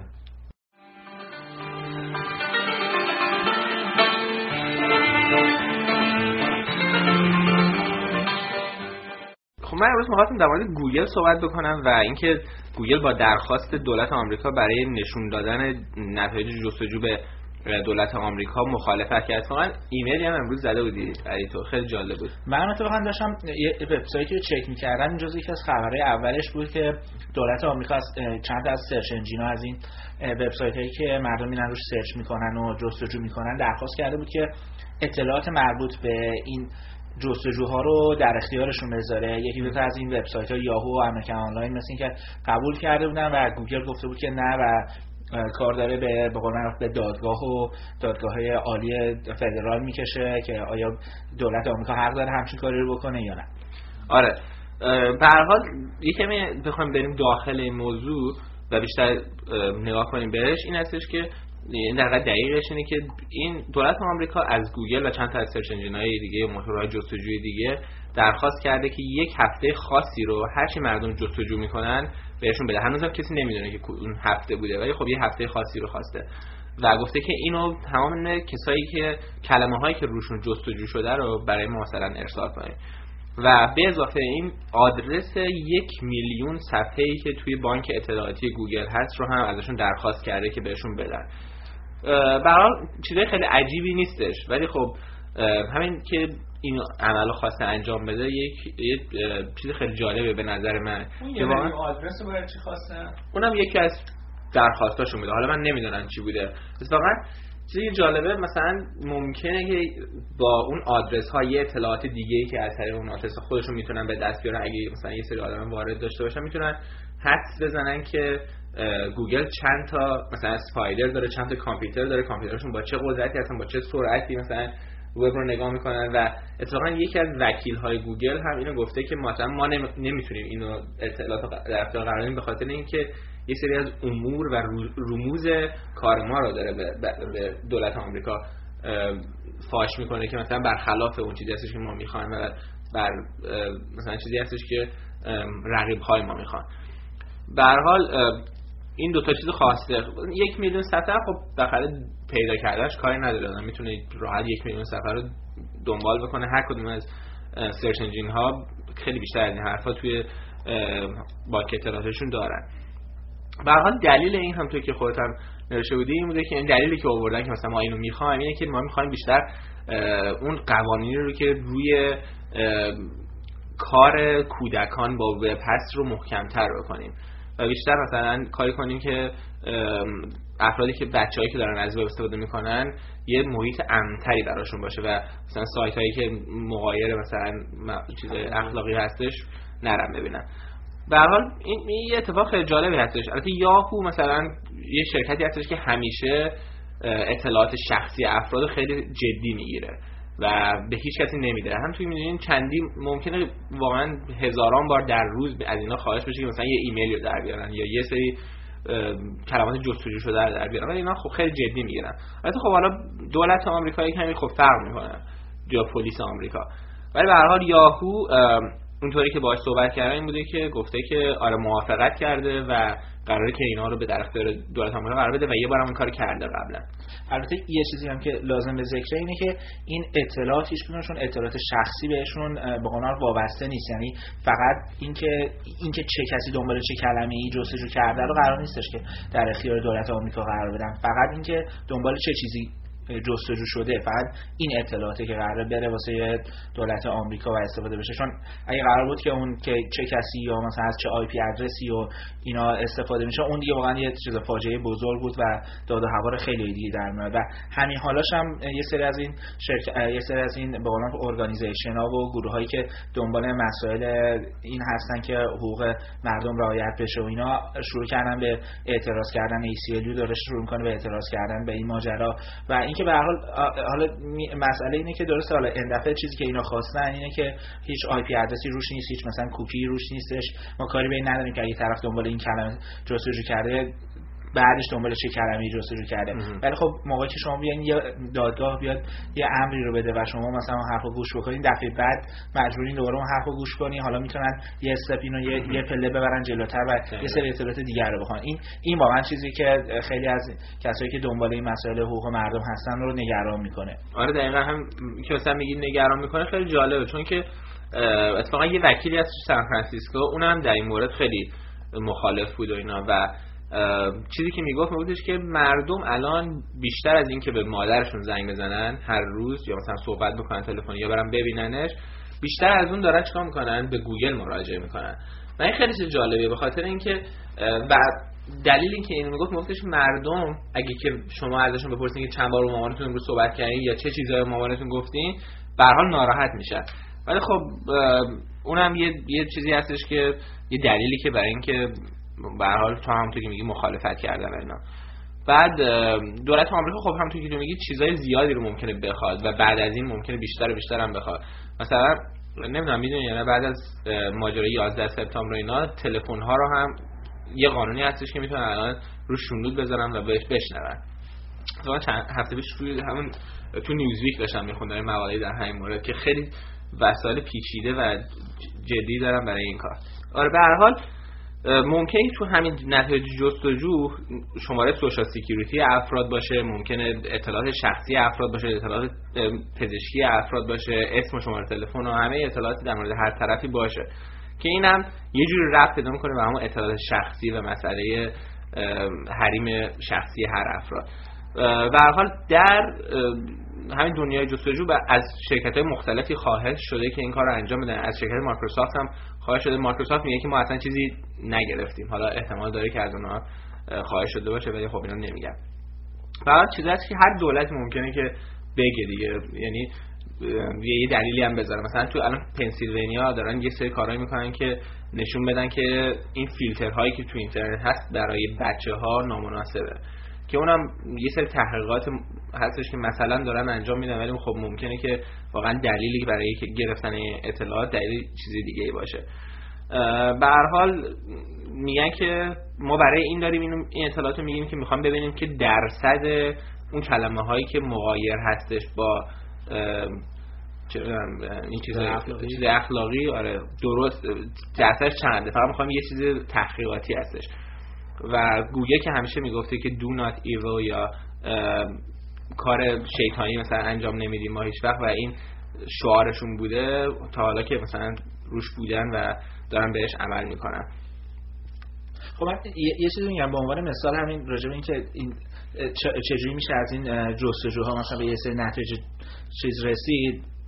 S3: خب من امروز می‌خواستم در مورد گوگل صحبت بکنم و اینکه گوگل با درخواست دولت آمریکا برای نشون دادن نتایج جستجو به دولت آمریکا مخالفت کرد. واقعا ایمیلی هم امروز زده بودی علی تو، خیلی جالب بود.
S5: من اتفاقا داشتم یه وبسایتی رو چک می‌کردم، جزو یکی از خبرهای اولش بود که دولت آمریکا از چند تا از سرچ انجین‌ها از این وبسایتایی که مردم میرن روش سرچ می‌کنن و جستجو می‌کنن درخواست کرده بود که اطلاعات مربوط به این جستجوها رو در اختیارشون بذاره. یکی دو تا از این وبسایت‌ها یاهو و امریکن آنلاین مثل این که قبول کرده بودن و گوگل گفته بود که نه و کار داره به به قول معروف به دادگاه و دادگاه‌های عالی فدرال میکشه که آیا دولت آمریکا حق داره همچین کاری رو بکنه یا نه.
S3: آره به هر حال یکمی بخوایم بریم داخل این موضوع و بیشتر نگاه کنیم بهش، این هستش که این در واقع دقیقش اینه که این دولت آمریکا از گوگل و چند تا از سرچ انجین‌های دیگه، موتورهای جستجوی دیگه درخواست کرده که یک هفته خاصی رو هر چی مردم جستجو میکنن بهشون بده. هنوزم کسی نمیدونه که اون هفته بوده، ولی خب یه هفته خاصی رو خواسته و گفته که اینو تمام کسایی که کلمه‌هایی که روشون جستجو شده رو برای ما مثلا ارسال کنید و به اضافه این آدرس یک میلیون صفحه‌ای که توی بانک اطلاعاتی گوگل هست رو هم ازشون درخواست کرده که بهشون بدن. به هر حال چیزای خیلی عجیبی نیستش، ولی خب همین که این عملو خواسته انجام بده یک یک چیز خیلی جالبه به نظر من.
S4: که واقعا آدرس رو برای چی خواستن؟
S3: اونم یکی از درخواستاشون بوده، حالا من نمیدونم چی بوده. واقعا چیزی جالبه مثلا ممکنه که با اون آدرس ها یه اطلاعات دیگه‌ای که از طریق اون آدرس خودشون میتونن به دست بیارن، اگه مثلا یه سری آدم وارد داشته باشن میتونن حدس بزنن که گوگل چند تا مثلا اسپایدر داره، چند تا کامپیوتر داره، کامپیوترشون با چه قدرتی هستن، با چه سرعتی مثلا وب رو نگاه میکنن. و اتفاقا یکی از وکیل های گوگل هم اینو گفته که مثلا ما نمیتونیم اینو اطلاعات در اختیار قرار بدیم به خاطر اینکه یه سری از امور و رموز کار ما رو داره به, به دولت آمریکا فاش میکنه که مثلا برخلاف اون چیزی هستش که ما میخوایم و بر مثلا چیزی هستش که رقیب های ما میخوان. به هر حال این دو تا چیز خواسته. یک میلیون صفحه خب بخاطر پیدا کردنش کاری نداره، آدم میتونه راحت یک میلیون صفحه رو دنبال بکنه. هر کدوم از سرچ انجین ها خیلی بیشتر از این حرفا توی بانک اطلاعاتشون دارن. به هر حال دلیل این هم توی که خودت هم نوشته بودی این بوده که این دلیلی که آوردن که مثلا ما اینو میخوایم اینه که ما میخوایم بیشتر اون قوانینی رو که روی کار کودکان با وب هست رو محکم‌تر بکنیم. و بیشتر مثلا کاری کنیم که افرادی که بچه‌هایی که دارن از وب استفاده میکنن یه محیط امن‌تری براشون باشه و مثلا سایت‌هایی که مغایر مثلا چیز اخلاقی هستش نرم ببینن. به هر حال این یه اتفاق خیلی جالبی هستش. البته یاهو مثلا یه شرکتی هستش که همیشه اطلاعات شخصی افراد خیلی جدی میگیره و به هیچ کسی نمیده. هم توی میدونین چندی ممکنه واقعا هزاران بار در روز از اینا خواهش بشه که مثلا یه ایمیل رو در بیارن یا یه سری کلمات جستجو شده در, در بیارن. اینا خب خیلی جدی میگیرن. البته خب حالا دولت آمریکایی کمی خب فرق میکنه یا پلیس آمریکا، ولی به هر حال یاهو اونطوری که باهاش صحبت کردن این بوده که گفته که آره موافقت کرده و قراره که اینا رو به در اختیار دولت آمریکا قرار بده و یه بارم اون کارو کرده قبلا.
S5: البته یه چیزی هم که لازم به ذکر اینه که این اطلاعات هیچ کدومشون اطلاعات شخصی بهشون به قانون وابسته نیست. یعنی فقط اینکه اینکه چه کسی دنبال چه کلمه‌ای جستجو کرده رو قرار نیستش که در اختیار دولت آمریکا قرار بدن، فقط اینکه دنبال چه چیزی جستجو شده، فقط این اطلاعاتی که قراره بره واسه دولت آمریکا و استفاده بشه. چون اگه قرار بود که اون که چه کسی یا مثلا از چه آی پی ادرسی و اینا استفاده میشه، اون دیگه واقعا یه چیز فاجعه بزرگ بود و داد و هوا خیلی دیگه در میاد. و همین حالاش هم یه سری از این شرکت یه سری از این به قولن ارگانیزیشن ها و گروه هایی که دنبال مسائل این هستن که حقوق مردم رعایت بشه و اینا شروع کردن به اعتراض کردن. ای سی ال یو داره شروع میکنه به اعتراض کردن به این ماجرا و اینکه به هر حال حالا مسئله اینه که درسته حالا این دفعه چیزی که اینا خواستن اینه که هیچ آی پی ادرسی روش نیست، هیچ مثلا کوکی روش نیستش، ما کاری به این نداریم که اگه طرف دنبال این کلمه جستجو کرده بعدش دنبال چه کلمه‌ای جستجو کرده. ولی خب موقعی که شما بیاین یه دادگاه بیاد یه امری رو بده و شما مثلا حرفو گوش بکنین، دفعه بعد مجبورین دوباره اون حرفو گوش کنین، حالا میتونن یه استپ اینو یه یه پله ببرن جلوتر و یه سری اطلاعات دیگر رو بخوان. این این واقعا چیزی که خیلی از کسایی که دنبال این مسائل حقوق مردم هستن رو نگران میکنه.
S3: آره دقیقاً هم که مثلا میگین نگران میکنه خیلی جالبه، چون که اتفاقا یه وکیلی از سان فرانسیسکو اونم در این مورد خیلی مخالف بود و اینا و چیزی که میگفت میگفتش که مردم الان بیشتر از این که به مادرشون زنگ بزنن هر روز یا مثلا صحبت بکنن تلفنی یا برن ببیننش، بیشتر از اون دارن چیکار میکنن؟ به گوگل مراجعه میکنن. و این خیلی چیز جالبیه به خاطر اینکه و دلیل اینکه اینو میگفت میگفتش مردم اگه که شما ازشون بپرسین که چند بار با مامانتون امروز صحبت کردین یا چه چیزایی مامانتون گفتین، به هر حال ناراحت میشن. ولی خب اونم یه یه چیزی هستش که یه دلیلی که برای اینکه به هر حال تو همونطوری که میگی مخالفت کردن اینا. بعد دولت آمریکا خب همونطوری که تو میگی چیزای زیادی رو ممکنه بخواد و بعد از این ممکنه بیشتر و بیشتر هم بخواد. مثلا نمیدونم میدونی یا نه بعد از ماجرای یازده سپتامبر اینا تلفن ها رو هم یه قانونی هستش که میتونن الان رو شونلود بذارن و بهش بشنون. مثلا چند هفته پیش توی همون تو نیوزویک داشتم میخوندم مقاله در همین مورد که خیلی وسایل پیچیده و جدی دارن برای این کار. آره به هر حال ممکنه تو همین نتایج جستجو شماره سوشال سکیوریتی افراد باشه، ممکنه اطلاعات شخصی افراد باشه، اطلاعات پزشکی افراد باشه، اسم و شماره تلفن و همه اطلاعاتی در مورد هر طرفی باشه که اینم یه جوری ربط پیدا می‌کنه به همون اطلاعات شخصی و مسئله حریم شخصی هر افراد. به هر حال در همین دنیای جستجو از شرکت‌های مختلفی خواهش شده که این کار رو انجام بدن. از شرکت مایکروسافت هم خواهش شده. مایکروسافت میگه که ما اصلا چیزی نگرفتیم، حالا احتمال داره که از اونها خواهش شده باشه ولی خب اینا نمیگن. فقط چیزی هست که هر دولت ممکنه که بگه دیگه، یعنی یه دلیلی هم بذاره. مثلا تو الان پنسیلوانیا دارن یه سری کارایی میکنن که نشون بدن که این فیلترهایی که تو اینترنت هست برای بچه‌ها نامناسبه، که اونم یه سری تحقیقات هستش که مثلا دارن انجام میدن ولی خب ممکنه که واقعا دلیلی برای که گرفتن اطلاعات دلیل چیزی دیگه ای باشه. به هر حال میگن که ما برای این داریم این اطلاعات رو میگیم که میخوام ببینیم که درصد اون کلمه هایی که مغایر هستش با این چیزای اخلاقی. چیز اخلاقی آره درست درصدش چنده. فقط میخوام یه چیز تحقیقاتی هستش و گوگل که همیشه میگفته که do not evil یا کار شیطانی مثلا انجام نمیدیم ما هیچ وقت و این شعارشون بوده تا حالا که مثلا روش بودن و دارن بهش عمل میکنن.
S5: خب من یه, یه چیزی میگم به عنوان مثال همین راجع به این که این چجوری میشه از این جستجوها مثلا به یه سری نتیجه چیز رسید.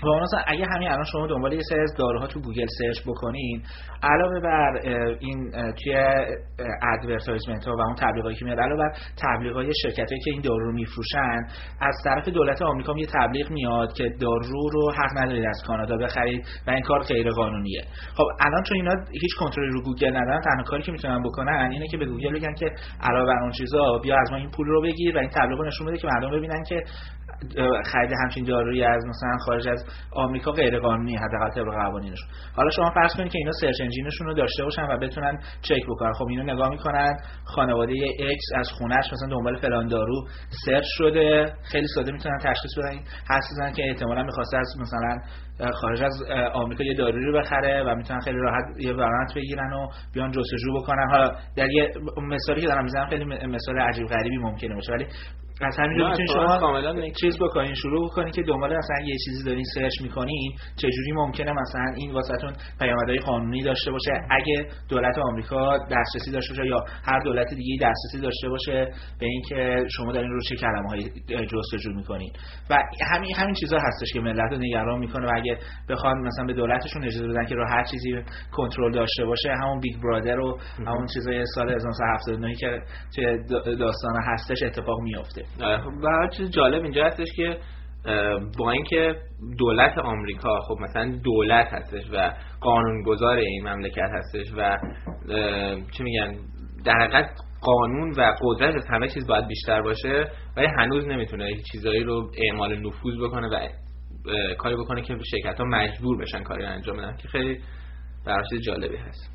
S5: و مثلا اگه همین الان شما دنبال یه سری از داروها تو گوگل سرچ بکنین، علاوه بر این توی ادورتایزمنت ها و اون تبلیغاتی که میاد، علاوه بر تبلیغات شرکتایی که این دارو رو میفروشن، از طرف دولت آمریکا یه تبلیغ میاد که دارو رو حق ندارید از کانادا بخرید و این کار غیر قانونیه. خب الان چون اینا هیچ کنترلی رو گوگل ندارن، تنها کاری که میتونن بکنن اینه که به گوگل بگن که علاوه بر اون چیزا بیا از ما این پول رو بگیر و این تبلیغو نشون بده که مردم ببینن که خرید همچین دارویی از مثلا خارج از آمریکا غیر قانونی، حداقل طبق قوانینشون. حالا شما فرض کنید که اینا سرچ انجینشون رو داشته باشن و بتونن چک بکنن. خب اینو نگاه میکنن خانواده ایکس از خونش مثلا دنبال فلان دارو سرچ شده، خیلی ساده میتونن تشخیص بدن حدس بزنن که احتمالاً می‌خواسته از مثلا خارج از آمریکا یه دارویی رو بخره و میتونن خیلی راحت یه وارنت بگیرن و بیان جستجو بکنن. حالا در یه مثالی که دارم میزنم خیلی مثال عجیب غریبی ممکنه باشه، ولی از همینجا میتونید شما کاملا چیز بکنین، شروع بکنین که دنبال مثلا یه چیزی دارین سرچ میکنین، چجوری ممکنه مثلا این واسهتون پیامدهای قانونی داشته باشه اگه دولت آمریکا دسترسی داشته باشه یا هر دولت دیگه‌ای دسترسی داشته باشه به اینکه شما دارین رو چه کلمه‌هایی جستجو میکنین. و همین همین چیزا هستش که ملت رو نگران میکنه و اگه بخوان مثلا به دولتشون اجازه بدن که رو هر چیزی کنترل داشته باشه، همون بیگ برادر و همون چیزای سال هزار و نهصد و هفتاد و نه که توی داستان هستش اتفاق میفته.
S3: و هر چیز جالب اینجا هستش که با اینکه دولت آمریکا خب مثلا دولت هستش و قانونگذار این مملکت هستش و چی میگن در حقیقت قانون و قدرت از همه چیز باید بیشتر باشه، ولی هنوز نمیتونه چیزایی رو اعمال نفوذ بکنه و کاری بکنه که شرکت‌ها مجبور بشن کاری انجام بدن، که خیلی براش جالبی هست.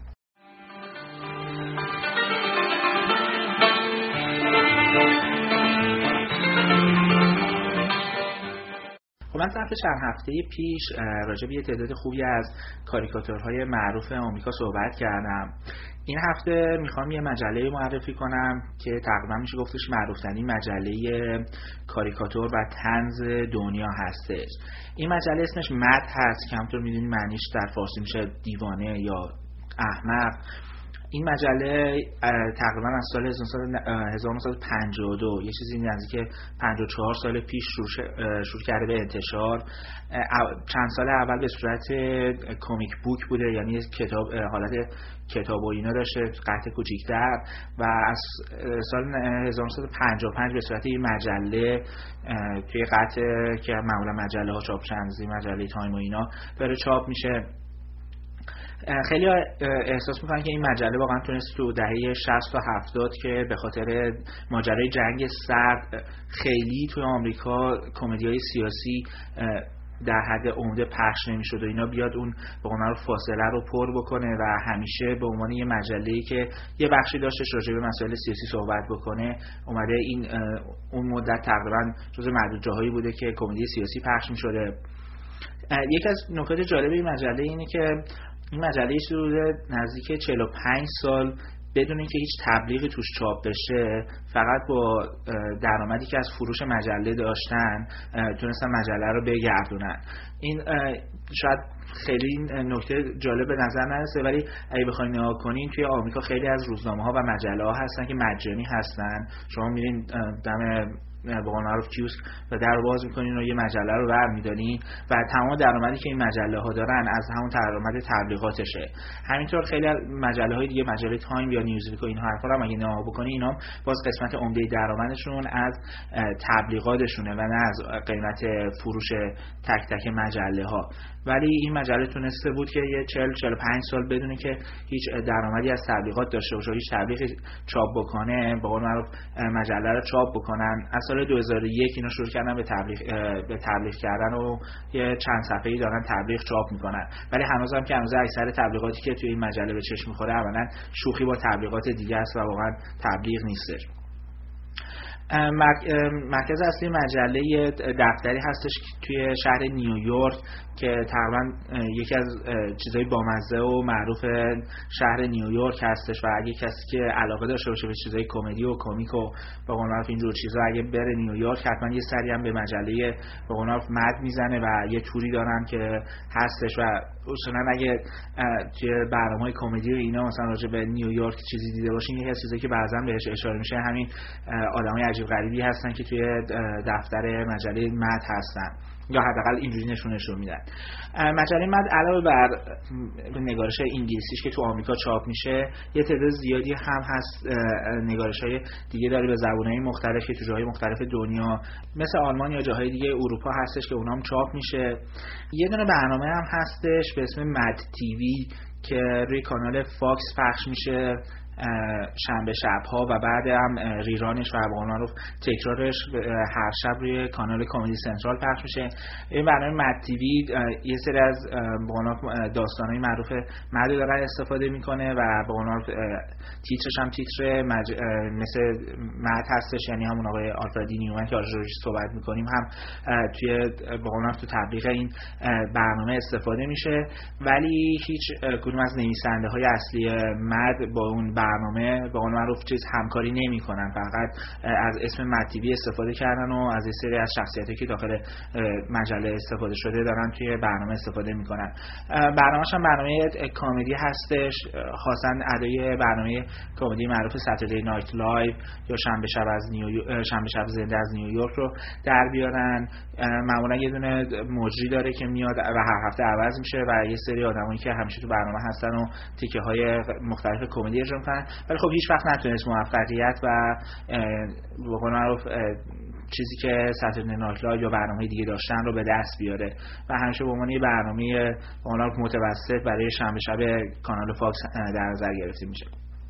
S5: من ظرف چند هفته پیش راجع به یه تعداد خوبی از کاریکاتورهای معروف آمریکا صحبت کردم. این هفته میخوام یه مجله معرفی کنم که تقریبا میشه گفتش معروف‌ترین مجله کاریکاتور و طنز دنیا هستش. این مجله اسمش مد هست که همونطور میدونید معنیش در فارسی میشه دیوانه یا احمق. این مجله تقریبا از سال هزار و نهصد و پنجاه و دو یه چیزی نزدیک پنجاه و چهار سال پیش شروع, شروع کرده به انتشار. چند سال اول به صورت کمیک بوک بوده، یعنی کتاب حالت کتاب و اینا داشته، قطع کوچیک‌تر، و از سال هزار و نهصد و پنجاه و پنج به صورت این مجله توی قطع که معمولا مجله ها چاپ شنزی مجله تایم و اینا داره چاپ میشه. خیلی احساس میکنن که این مجله واقعا تونست تو دهه شصت و هفتاد که به خاطر ماجرای جنگ سرد خیلی توی آمریکا کمدیای سیاسی در حد عمده پخش نمیشد و اینا بیاد اون به قول معروف فاصله رو پر بکنه و همیشه به عنوان یه مجله‌ای که یه بخشی داشتش راجع به مسائل سیاسی صحبت بکنه اومده. این اون مدت تقریبا جزو معدود جاهایی بوده که کمدی سیاسی پخش میشده. یکی از نکات جالب این مجله اینه که این مجله شروع نزدیک چهل و پنج سال بدون اینکه هیچ تبلیغی توش چاپ بشه، فقط با درآمدی که از فروش مجله داشتن تونستن مجله رو بگردونن. این شاید خیلی نکته جالب به نظر نرسه، ولی اگه بخواید نگاه کنین توی آمریکا خیلی از روزنامه‌ها و مجله‌ها هستن که مجانی هستن. شما میرین دم به قول معروف کیوسک و در باز میکنین و یه مجله رو برمی‌دارین و تمام درآمدی که این مجله ها دارن از همون درآمد تبلیغاتشه. همینطور خیلی از مجله های دیگه، مجله تایم یا نیوزویک و این حرفا رو اگه نگاه بکنین اینا باز قسمت عمده درآمدشون از تبلیغاتشونه و نه از قیمت فروش تک تک مجله ها. ولی این مجله تونسته بود که یه چهل چهل و پنج سال بدونه که هیچ درآمدی از تبلیغات داشته باشه، هیچ تبلیغی چاپ بکنه، به قول معروف مجله رو چاپ بکنن. از سال دو هزار و یک اینا شروع کردن به تبلیغ به تبلیغ کردن و یه چند صفحه‌ای دارن تبلیغ چاپ میکنن. ولی هنوزم که هنوز اکثر تبلیغاتی که توی این مجله به چشم میخوره اولا شوخی با تبلیغات دیگه است و واقعا تبلیغ نیستش. مرکز اصلی مجله دفتری هستش توی شهر نیویورک که تقریبا یکی از چیزای بامزه و معروف شهر نیویورک هستش و اگه کسی که علاقه داشته باشه به چیزای کمدی و کمیک و به قول معروف اینجور چیزا اگه بره نیویورک حتما یه سری هم به مجله به قول معروف مد میزنه و یه توری دارن که هستش و اصلا اگه توی برنامه‌های کمدی و اینا مثلا راجع به نیویورک چیزی دیده باشین، یه چیزی که بعضا بهش اشاره میشه همین آدمای عجیب غریبی هستن که توی دفتر مجله مد هستن یا حداقل اینجوری نشونشون میدن. مجله مد علاوه بر نگارش انگلیسیش که تو آمریکا چاپ میشه، یه تعداد زیادی هم هست نگارش‌های دیگه داره به زبان‌های مختلف که تو جاهای مختلف دنیا مثل آلمان یا جاهای دیگه اروپا هستش که اونام چاپ میشه. یه دونه برنامه هم هستش به اسم مد تیوی که روی کانال فاکس پخش میشه شنبه شب‌ها و بعد هم ریرانش و به قول معروف تکرارش هر شب روی کانال کمدی سنترال پخش میشه. این برنامه مد تیوی یه سری از به قول معروف داستان‌های معروف مد داره استفاده میکنه و به قول معروف تیترش هم تیتر مج... مثل مد هستش، یعنی همون آقای آلفردی نیومن که راجعش صحبت میکنیم هم توی به قول معروف تو تبلیغ این برنامه استفاده میشه، ولی هیچ کدوم از نویسنده‌های اصلی مد با اون برنامه به قول معروف چیز همکاری نمی‌کنن، فقط از اسم مد تیوی استفاده کردن و از یه سری از شخصیتایی که داخل مجله استفاده شده دارن توی برنامه استفاده می‌کنن. برنامه‌ش هم برنامه کمدی هستش، خاصاً ادای برنامه کمدی معروف ساتردی نایت لایو یا شنبه شب از نیو شنبه شب زنده از نیویورک رو در بیارن. معمولا یه دونه مجری داره که میاد و هر هفته عوض میشه و یه سری آدمایی که همیشه تو برنامه هستن و تیکه‌های مختلف کمدی اجرا می‌کنن، ولی خب هیچ وقت نتونست موفقیت و به قول معروف چیزی که ساتردی نایت لایو یا برنامه‌های دیگه داشتن رو به دست بیاره و همیشه به عنوان یه برنامه به قول معروف متوسط برای شنبه شب کانال فاکس در نظر گرفته میشه.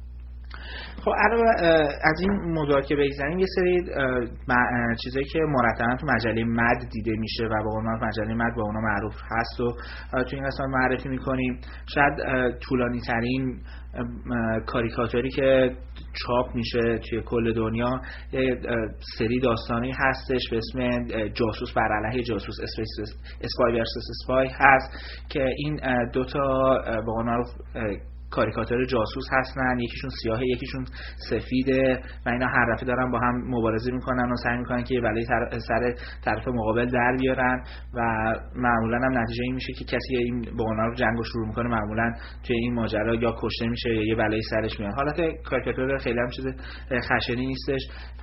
S5: خب علاوه از این موضوعات که بگذاریم، یه سری چیزایی که مرتبا تو مجله مد دیده میشه و به عنوان مجله مد با اونا معروف هست و تو این قسمت معرفی میکنیم. شاید طولانی ترین کاریکاتوری که چاپ میشه توی کل دنیا یه سری داستانی هستش به اسم جاسوس بر علیه جاسوس، اسپای ورسس اسپای هست که این دوتا به قول معروف کاریکاتور جاسوس هستن، یکیشون سیاهه یکیشون سفیده و اینا هر دفعه دارن با هم مبارزه میکنن و سعی میکنن که بلای سر طرف مقابل در بیارن و معمولا هم نتیجه این میشه که کسی این به قول معروف جنگو شروع میکنه معمولا توی این ماجرا یا کشته میشه یا یه بلای سرش میاد. حالت کاریکاتور خیلی هم چیز خشنی نیستش.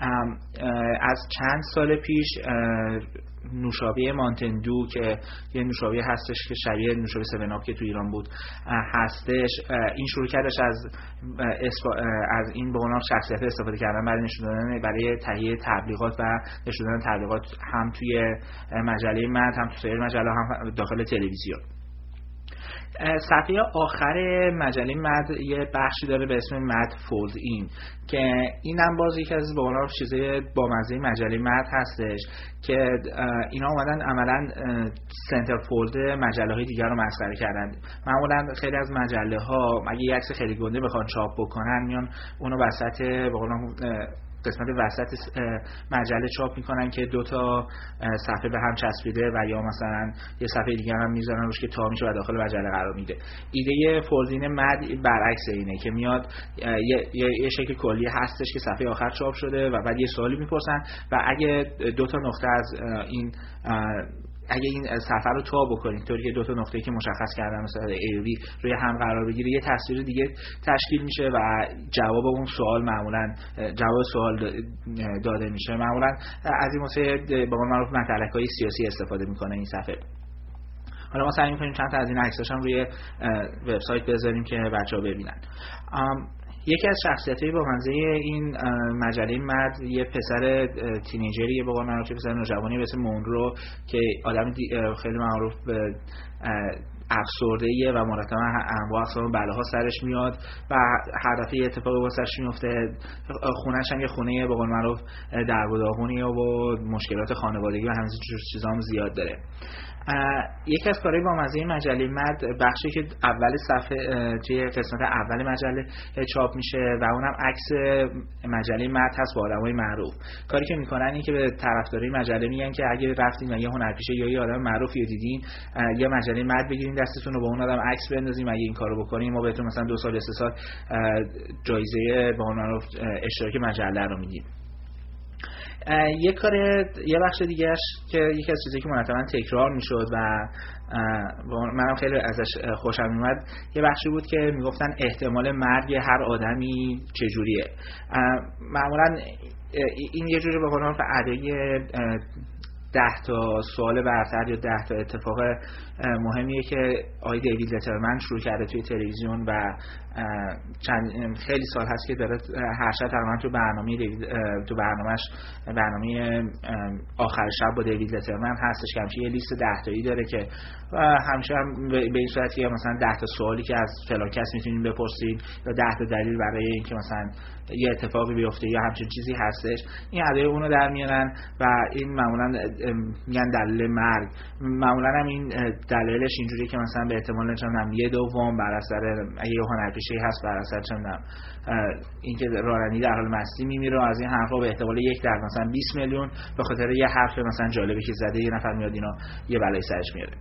S5: از چند سال پیش نوشابه مانتندو که یه نوشابه هستش که شبیه نوشابه سون آپ که تو ایران بود هستش، این شروع کردش از از این به عنوان شخصیت استفاده کردن برای نشون دادن برای تهیه تبلیغات و نشون دادن تبلیغات هم توی مجله مد هم تو سایر مجله هم داخل تلویزیون. صفحه آخر مجله مد یه بخشی داره به اسم مد فولد این که اینم باز یکی از به قول معروف چیزای با مزه مجله مد هستش که اینا اومدن عملاً سنتر فولد مجله‌های دیگر رو مسخره کردن. معمولاً خیلی از مجله‌ها اگه یه عکس خیلی گنده بخوان چاپ بکنن میان اونو وسط به قول قسمت وسط مجله چاپ میکنن که دو تا صفحه به هم چسبیده و یا مثلا یه صفحه دیگه هم میذارن روش که تا میشه و داخل مجله قرار میده. ایده فولدین مد برعکس اینه که میاد یه, یه شکل کلی هستش که صفحه آخر چاپ شده و بعد یه سوالی میپرسن و اگه دو تا نقطه از این اگه این صفحه رو تا بکنید طوری که دو تا نقطه‌ای که مشخص کردن مثلا A و B روی هم قرار بگیره یه تصویر دیگه تشکیل میشه و جواب اون سوال معمولا جواب سوال داده میشه. معمولا از این واسه به قول معروف مطلق‌های سیاسی استفاده میکنه این صفحه. حالا ما سعی می‌کنیم چند تا از این عکساش هم روی وبسایت بذاریم که بچه‌ها ببینن. یکی از شخصیت‌های با منزه این مجله مد یه پسر تینیجریه به قول معروف، پسر نوجوانی به اسم مونرو که آدم خیلی معروف به افسرده‌ایه و مرتبا انواع اقسام بلاها سرش میاد و هر دفعه یه اتفاقی واسش میفته. خونه‌ش هم یه خونه به قول معروف درب و داغونیه و مشکلات خانوادگی و همین جور چیزا هم زیاد داره. یکی از کارهای با مزه مجله مد بخشی که اول صفحه توی قسمت اول مجله چاپ میشه و اونم عکس مجله مد هست با آدمای معروف. کاری که میکنن اینه که به طرفدارای مجله میگن که اگه رفتین و یه هنرپیشه یا یه آدم معروف رو دیدین یه مجله مد بگیرین دستتون رو با اون آدم عکس بندازین، اگه این کارو بکنین ما بهتون مثلا دو سال یا سه سال جایزه به قول معروف اشتراک مجله رو میدیم. یه کار یه بخش دیگهش که یکی از چیزایی که مرتبا تکرار میشد و منم خیلی ازش خوشم میومد، یه بخشی بود که میگفتن احتمال مرگ هر آدمی چجوریه. معمولا این یه جوری به قول ادای ده تا سوال برتر یا ده تا اتفاق مهمیه که آقای دیوید لترمن شروع کرده توی تلویزیون و چند خیلی سال هست که داره هر شب تقریبا تو برنامه تو برنامه‌اش برنامه آخر شب با دیوید لترمن هستش که همیشه یه لیست ده تایی داره که همیشه هم به این صورتی که مثلا ده تا سوالی که از فلان کس میتونین بپرسین یا ده تا دلیل برای اینکه مثلا یه اتفاقی بیفته یا همچین چیزی هستش، این ادای اونو در میارن و این معمولا میگن دلیل مرگ. معمولا هم این دلیلش اینجوریه که مثلا به احتمال چندم یه دوم بر اثر اگه یه هنرپیشه هست بر اثر چندم اینکه رانندگی در حال مستی میمیره، از این حرفا به احتمال یک در مثلا بیست میلیون به خاطر یه حرف مثلا جالبی که زده یه نفر میاد اینا یه بلای سرش میاره.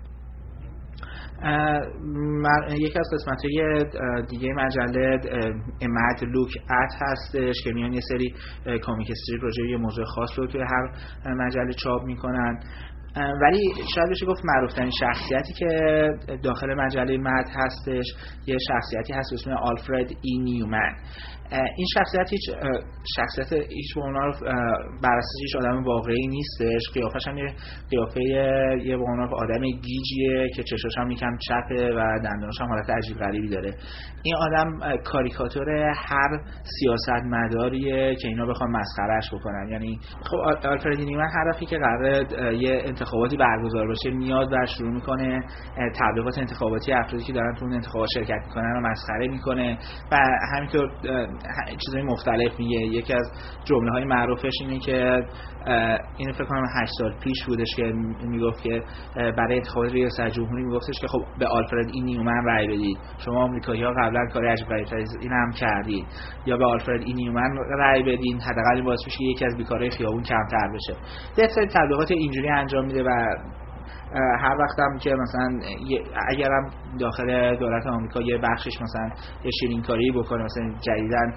S5: یکی از قسمت‌های دیگه مجله مد لوک ات هستش که میان یه سری کامیک استریپ راجع به یه موضوع خاص رو توی هر مجله چاپ میکنن، ولی شاید بشه گفت معروف‌ترین شخصیتی که داخل مجله مد هستش یه شخصیتی هست به اسم آلفرد ای نیومن. این شخصیت هیچ شخصیت هیچ به عنوان بر اساس هیچ آدم واقعی نیستش، قیافش هم یه قیافه یه به عنوان آدم گیجیه که چشاش هم یکم چپه و دندوناش هم حالت عجیب غریبی داره. این آدم کاریکاتور هر سیاستمداریه که اینا بخوام مسخرهش بکنن. یعنی خب آلفرد نیومن هر وقتی که قراره یه انتخاباتی برگزار بشه میاد و شروع میکنه تبلیغات انتخاباتی افرادی که دارن تو اون انتخابات شرکت میکنن رو مسخره میکنه و همینطور چیزای مختلف میگه. یکی از جمله های معروفش اینه که این فکر کنم هشت سال پیش بودش که میگفت که برای انتخابات ریاست جمهوری میگفتش که خب به آلفرد ای نیومن رأی بدید، شما آمریکایی‌ها قبلا کار عجیب غریبی این هم کردید، یا به آلفرد ای نیومن رأی بدین حداقل باعث میشه یکی از بیکارای خیابون کمتر بشه. یه سری تبلیغات اینجوری انجام میده و هر وقت هم که مثلا اگرم داخل دولت آمریکا یه بخشش مثلا یه شیرینکاری بکنه، مثلا جدیدن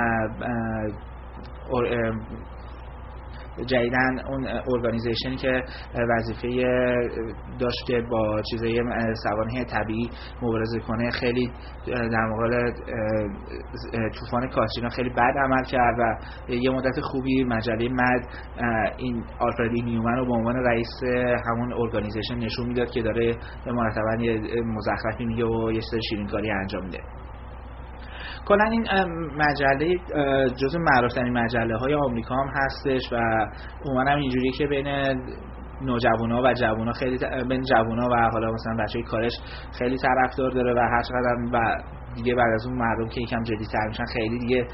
S5: جدیدن اون ارگانیزیشنی که وظیفه داشت که با چیزای سوانح طبیعی مبارزه کنه خیلی در مقابل طوفان کاترینا خیلی بد عمل کرد و یه مدت خوبی مجله مد این آلفرد ای نیومن رو به عنوان رئیس همون ارگانیزیشن نشون میداد که داره مرتبا یه مزخرفی میگه و یه سری شیرینکاری انجام میده. کلا این مجله جزو معروف‌ترین مجله‌های آمریکا هم هستش و عموما هم اینجوریه که بین نوجوانا و جوونا خیلی بین جوونا و حالا مثلا بچه‌های کارش خیلی طرفدار داره و هر چقدر و دیگه بعد از اون مردم که یکم جدی‌تر میشن خیلی دیگه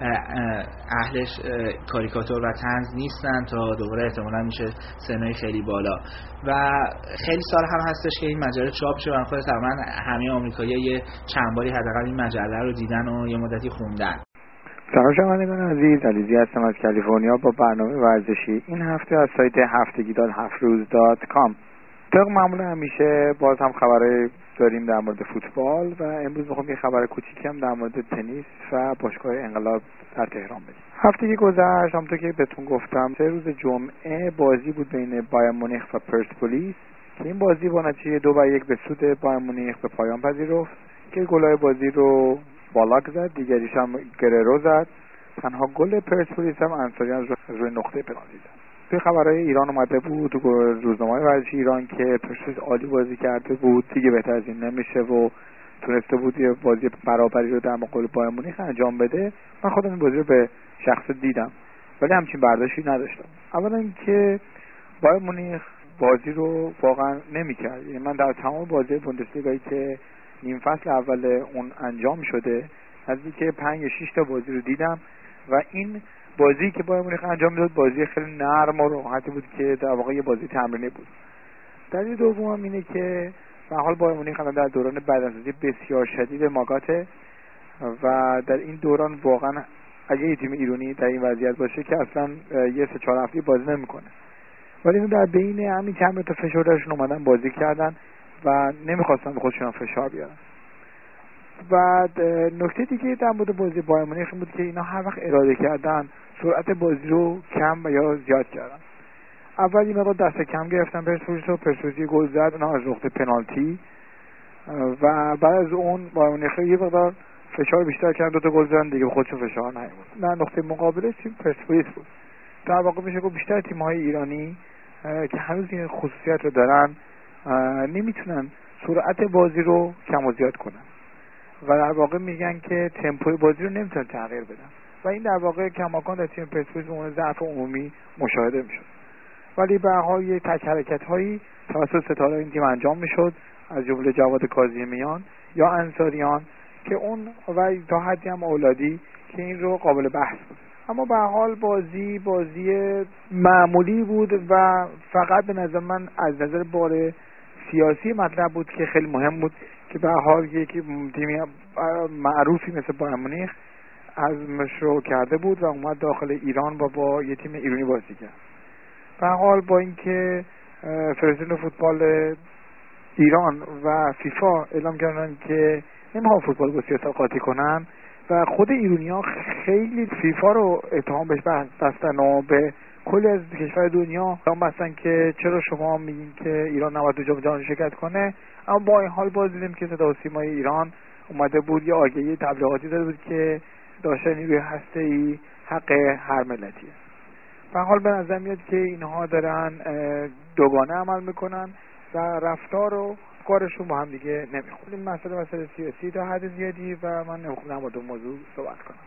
S5: اهلش کاریکاتور و طنز نیستن تا دوباره احتمالاً میشه سنای خیلی بالا و خیلی سال هم هستش که این مجله چاپ شده و خود تقریبا همه آمریکایی‌ها یه چند باری حداقل این مجله رو دیدن و یه مدتی خوندن.
S6: سلام شنوندگان عزیز، علیزی هستم از کالیفرنیا با برنامه ورزشی این هفته از سایت هفتگی دات هفت روز دات کام. طبق معمول همیشه باز هم خبرهای داریم در مورد فوتبال و امروز میخوام یه خبر کوچیکی هم در مورد تنیس و باشگاه انقلاب در تهران بدیم. هفته که گذشت همونطور که بهتون گفتم سه روز جمعه بازی بود بین بایر مونیخ و پرسپولیس که این بازی با نتیجه دو بر یک به سود بایر مونیخ به پایان پذیرفت که گلای بازی رو بالاک زد، دیگریش هم گررو زد. تنها گل پرسپولیس هم انصاریان روی نقطه پنالتی زد. توی خبرهای ایران اومده بود تو روزنامه‌های ورزشی ایران که پرسپولیس عالی بازی کرده بود، دیگه بهتر از این نمیشه و تونسته بود یه بازی برابری رو در مقابل بایر مونیخ انجام بده. من خودم این بازی رو به شخص دیدم ولی همچین برداشتی نداشتم. اولا اینکه بایر مونیخ بازی رو واقعا نمی‌کرد. یعنی من در تمام بازی بوندسلیگایی که نیم فصل اول اون انجام شده نزدیک پنج یا شش تا بازی رو دیدم و این بازی که بایر مونیخ انجام میداد بازی خیلی نرم و راحتی بود که در واقع یه بازی تمرینی بود. دلیل دوم اینه که به حال بایر مونیخ در دوران بدنسازی بسیار شدید ماگاته و در این دوران واقعا اگه یه تیم ایرانی در این وضعیت باشه که اصلا یه سه چهار هفته بازی نمیکنه، ولی اینو در بین همین چند تا فشار داشتن اومدن بازی کردن و نمیخواستن به خودشون فشار بیارن. و نکته دیگه در مورد بازی بایر مونیخ بود که اینا هر وقت اراده کردن سرعت بازی رو کم و یا زیاد کردن. اول یه مقدار دست کم گرفتن پرسپولیس رو، پرسپولیس گل زد اونم از نقطه پنالتی و بعد از اون بایر مونیخ یه مقدار فشار بیشتر کردن، دو تا گل زدن دیگه خودشون فشار نیاورد. نه نقطه مقابلش تیم پرسپولیس بود. در واقع میشه گفت بیشتر تیم‌های ایرانی که هنوز این خصوصیت رو دارن نمیتونن سرعت بازی رو کم و زیاد کنن و در واقع میگن که تمپوی بازی رو نمیتونن تغییر بدن و این در واقع کماکان در تیم پرسپولیس اون ضعف عمومی مشاهده میشد. ولی به هر حال یه تک حرکت‌هایی توسط ستاره این تیم انجام میشد از جمله جواد کاظمیان یا انصاریان که اون و تا حدی هم اولادی که این رو قابل بحث بود. اما به هر حال بازی بازی معمولی بود و فقط به نظر من از نظر بار سیاسی مطلب بود که خیلی مهم بود که به هر حال یکی تیمی معروفی مثل بایر مونیخ عزمش رو کرده بود و اومد داخل ایران و با یه تیم ایرانی بازی کرد. به هر حال با اینکه فدراسیون فوتبال ایران و فیفا اعلام کردن که نمیخوان فوتبال با سیاست قاطی کنن و خود ایرانی‌ها خیلی فیفا رو اتهام بهش بستن و به کلی از کشور دنیا اتهام بستن که چرا شما میگین که ایران نباید تو جام جهانی شرکت کنه. اما با این حال باز دیدیم که صدا و سیمای ایران اومده بود یه آگهی تبلیغاتی داده بود که داشتن نیروی هسته‌ای حق هر ملتیه. به حال به نظر میاد که اینها دارن دوگانه عمل میکنن و رفتار و کارشون با هم دیگه نمیخونه. این مسئله مسئله سیاسی تا حد زیادی و من نمیخونم در مورد موضوع صحبت کنم.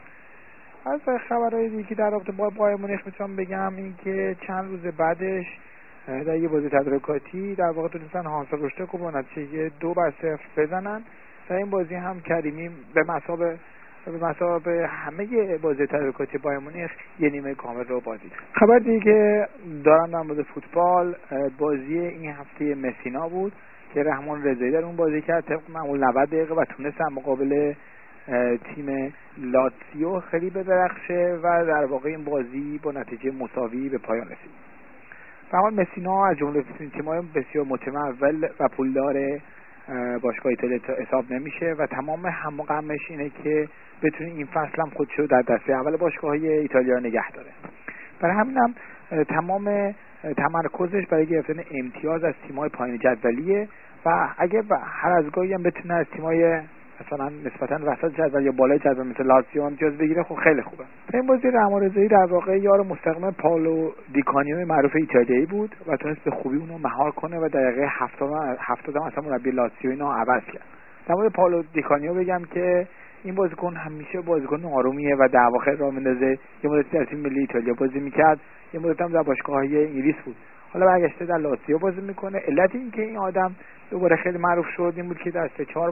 S6: از خبرهای دیگه که در رابطه با بایر مونیخ میتونم بگم این که چند روز بعدش در یه بازی تدارکاتی در واقع تونستن هانسا روشتک رو با نتیجه دو بر صفر بزنن. در این بازی هم کریمی به مثابه به مثابه همه بازی تدارکاتی بایر مونیخ یه نیمه کامل رو بازی کرد. خبر دیگه که دارم در مورد فوتبال بازی این هفته مسینا بود که رحمان رضایی در اون بازی کرد طبق معمول نود دقیقه و تونست مقابل تیم لاتزیو خیلی بدرخشه و در واقع این بازی با نتیجه مساوی به پایان رسید. به حال مسینا از جمله تیم‌های بسیار متمول و پولدار باشگاه ایتالیا حساب نمیشه و تمام هم و غمش اینه که بتونه این فصل هم خودشو در دسته اول باشگاه‌های ایتالیا نگه داره. برای همینم تمام تمرکزش برای گرفتن امتیاز از تیم‌های پایین جدولیه و اگه هر از گاهی هم بتونه از تیم‌های مثلا نسبتاً وسط جدول یا بالای جدول مثل لاتزیو امتیاز بگیره خب خیلی خوبه. این بازی رحمان رضایی در واقع یار مستقیم پائولو دیکانیو معروف ایتالیایی بود و تونست به خوبی اونو مهار کنه و دقیقه هفتاد هفتاد اصلا مربی لاتزیو اینو عوض کرد. در مورد پائولو دیکانیو بگم که این بازیکن همیشه بازیکن آرومیه و در واقع راه میندازه. یه مدت در تیم ملی ایتالیا بازی میکرد، یه مدت هم در باشگاه‌های انگلیس بود، حالا برگشته در لاتزیو بازی میکنه. علت این که این آدم دوباره خیلی معروف شد این بود که در سه چهار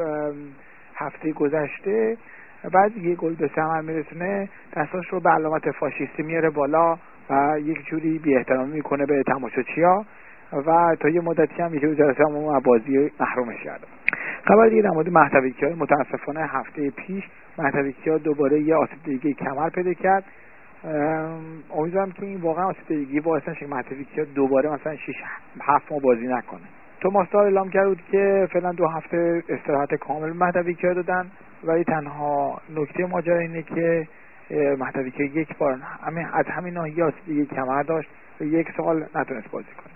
S6: هفته گذشته بعد یه گل به ثمر میرسونه دستاش رو به علامت فاشیستی میاره بالا و یک جوری بی احترامی میکنه به تماشاچی‌ها و تا یه مدتی هم یه جلسه هم از بازی محرومش کرد. خبر دیگه در مورد مهدوی کیا، متاسفانه هفته پیش مهدوی کیا دوباره یه آسیب دیگه کمر پیدا کرد. امیدوارم که این واقعا آسیب دیگه باعث نشه مهدوی کیا دوباره مثلا شش هفت ماه بازی نکنه. توماس تاخل اعلام کرد بود که فعلا دو هفته استراحت کامل مهدوی کیا دادن ولی تنها نکته ماجرا اینه که مهدوی کیا یک بار همین از همین ناحیه آسیب دیگه کمر داشت و یک سال نتونست بازی کنه.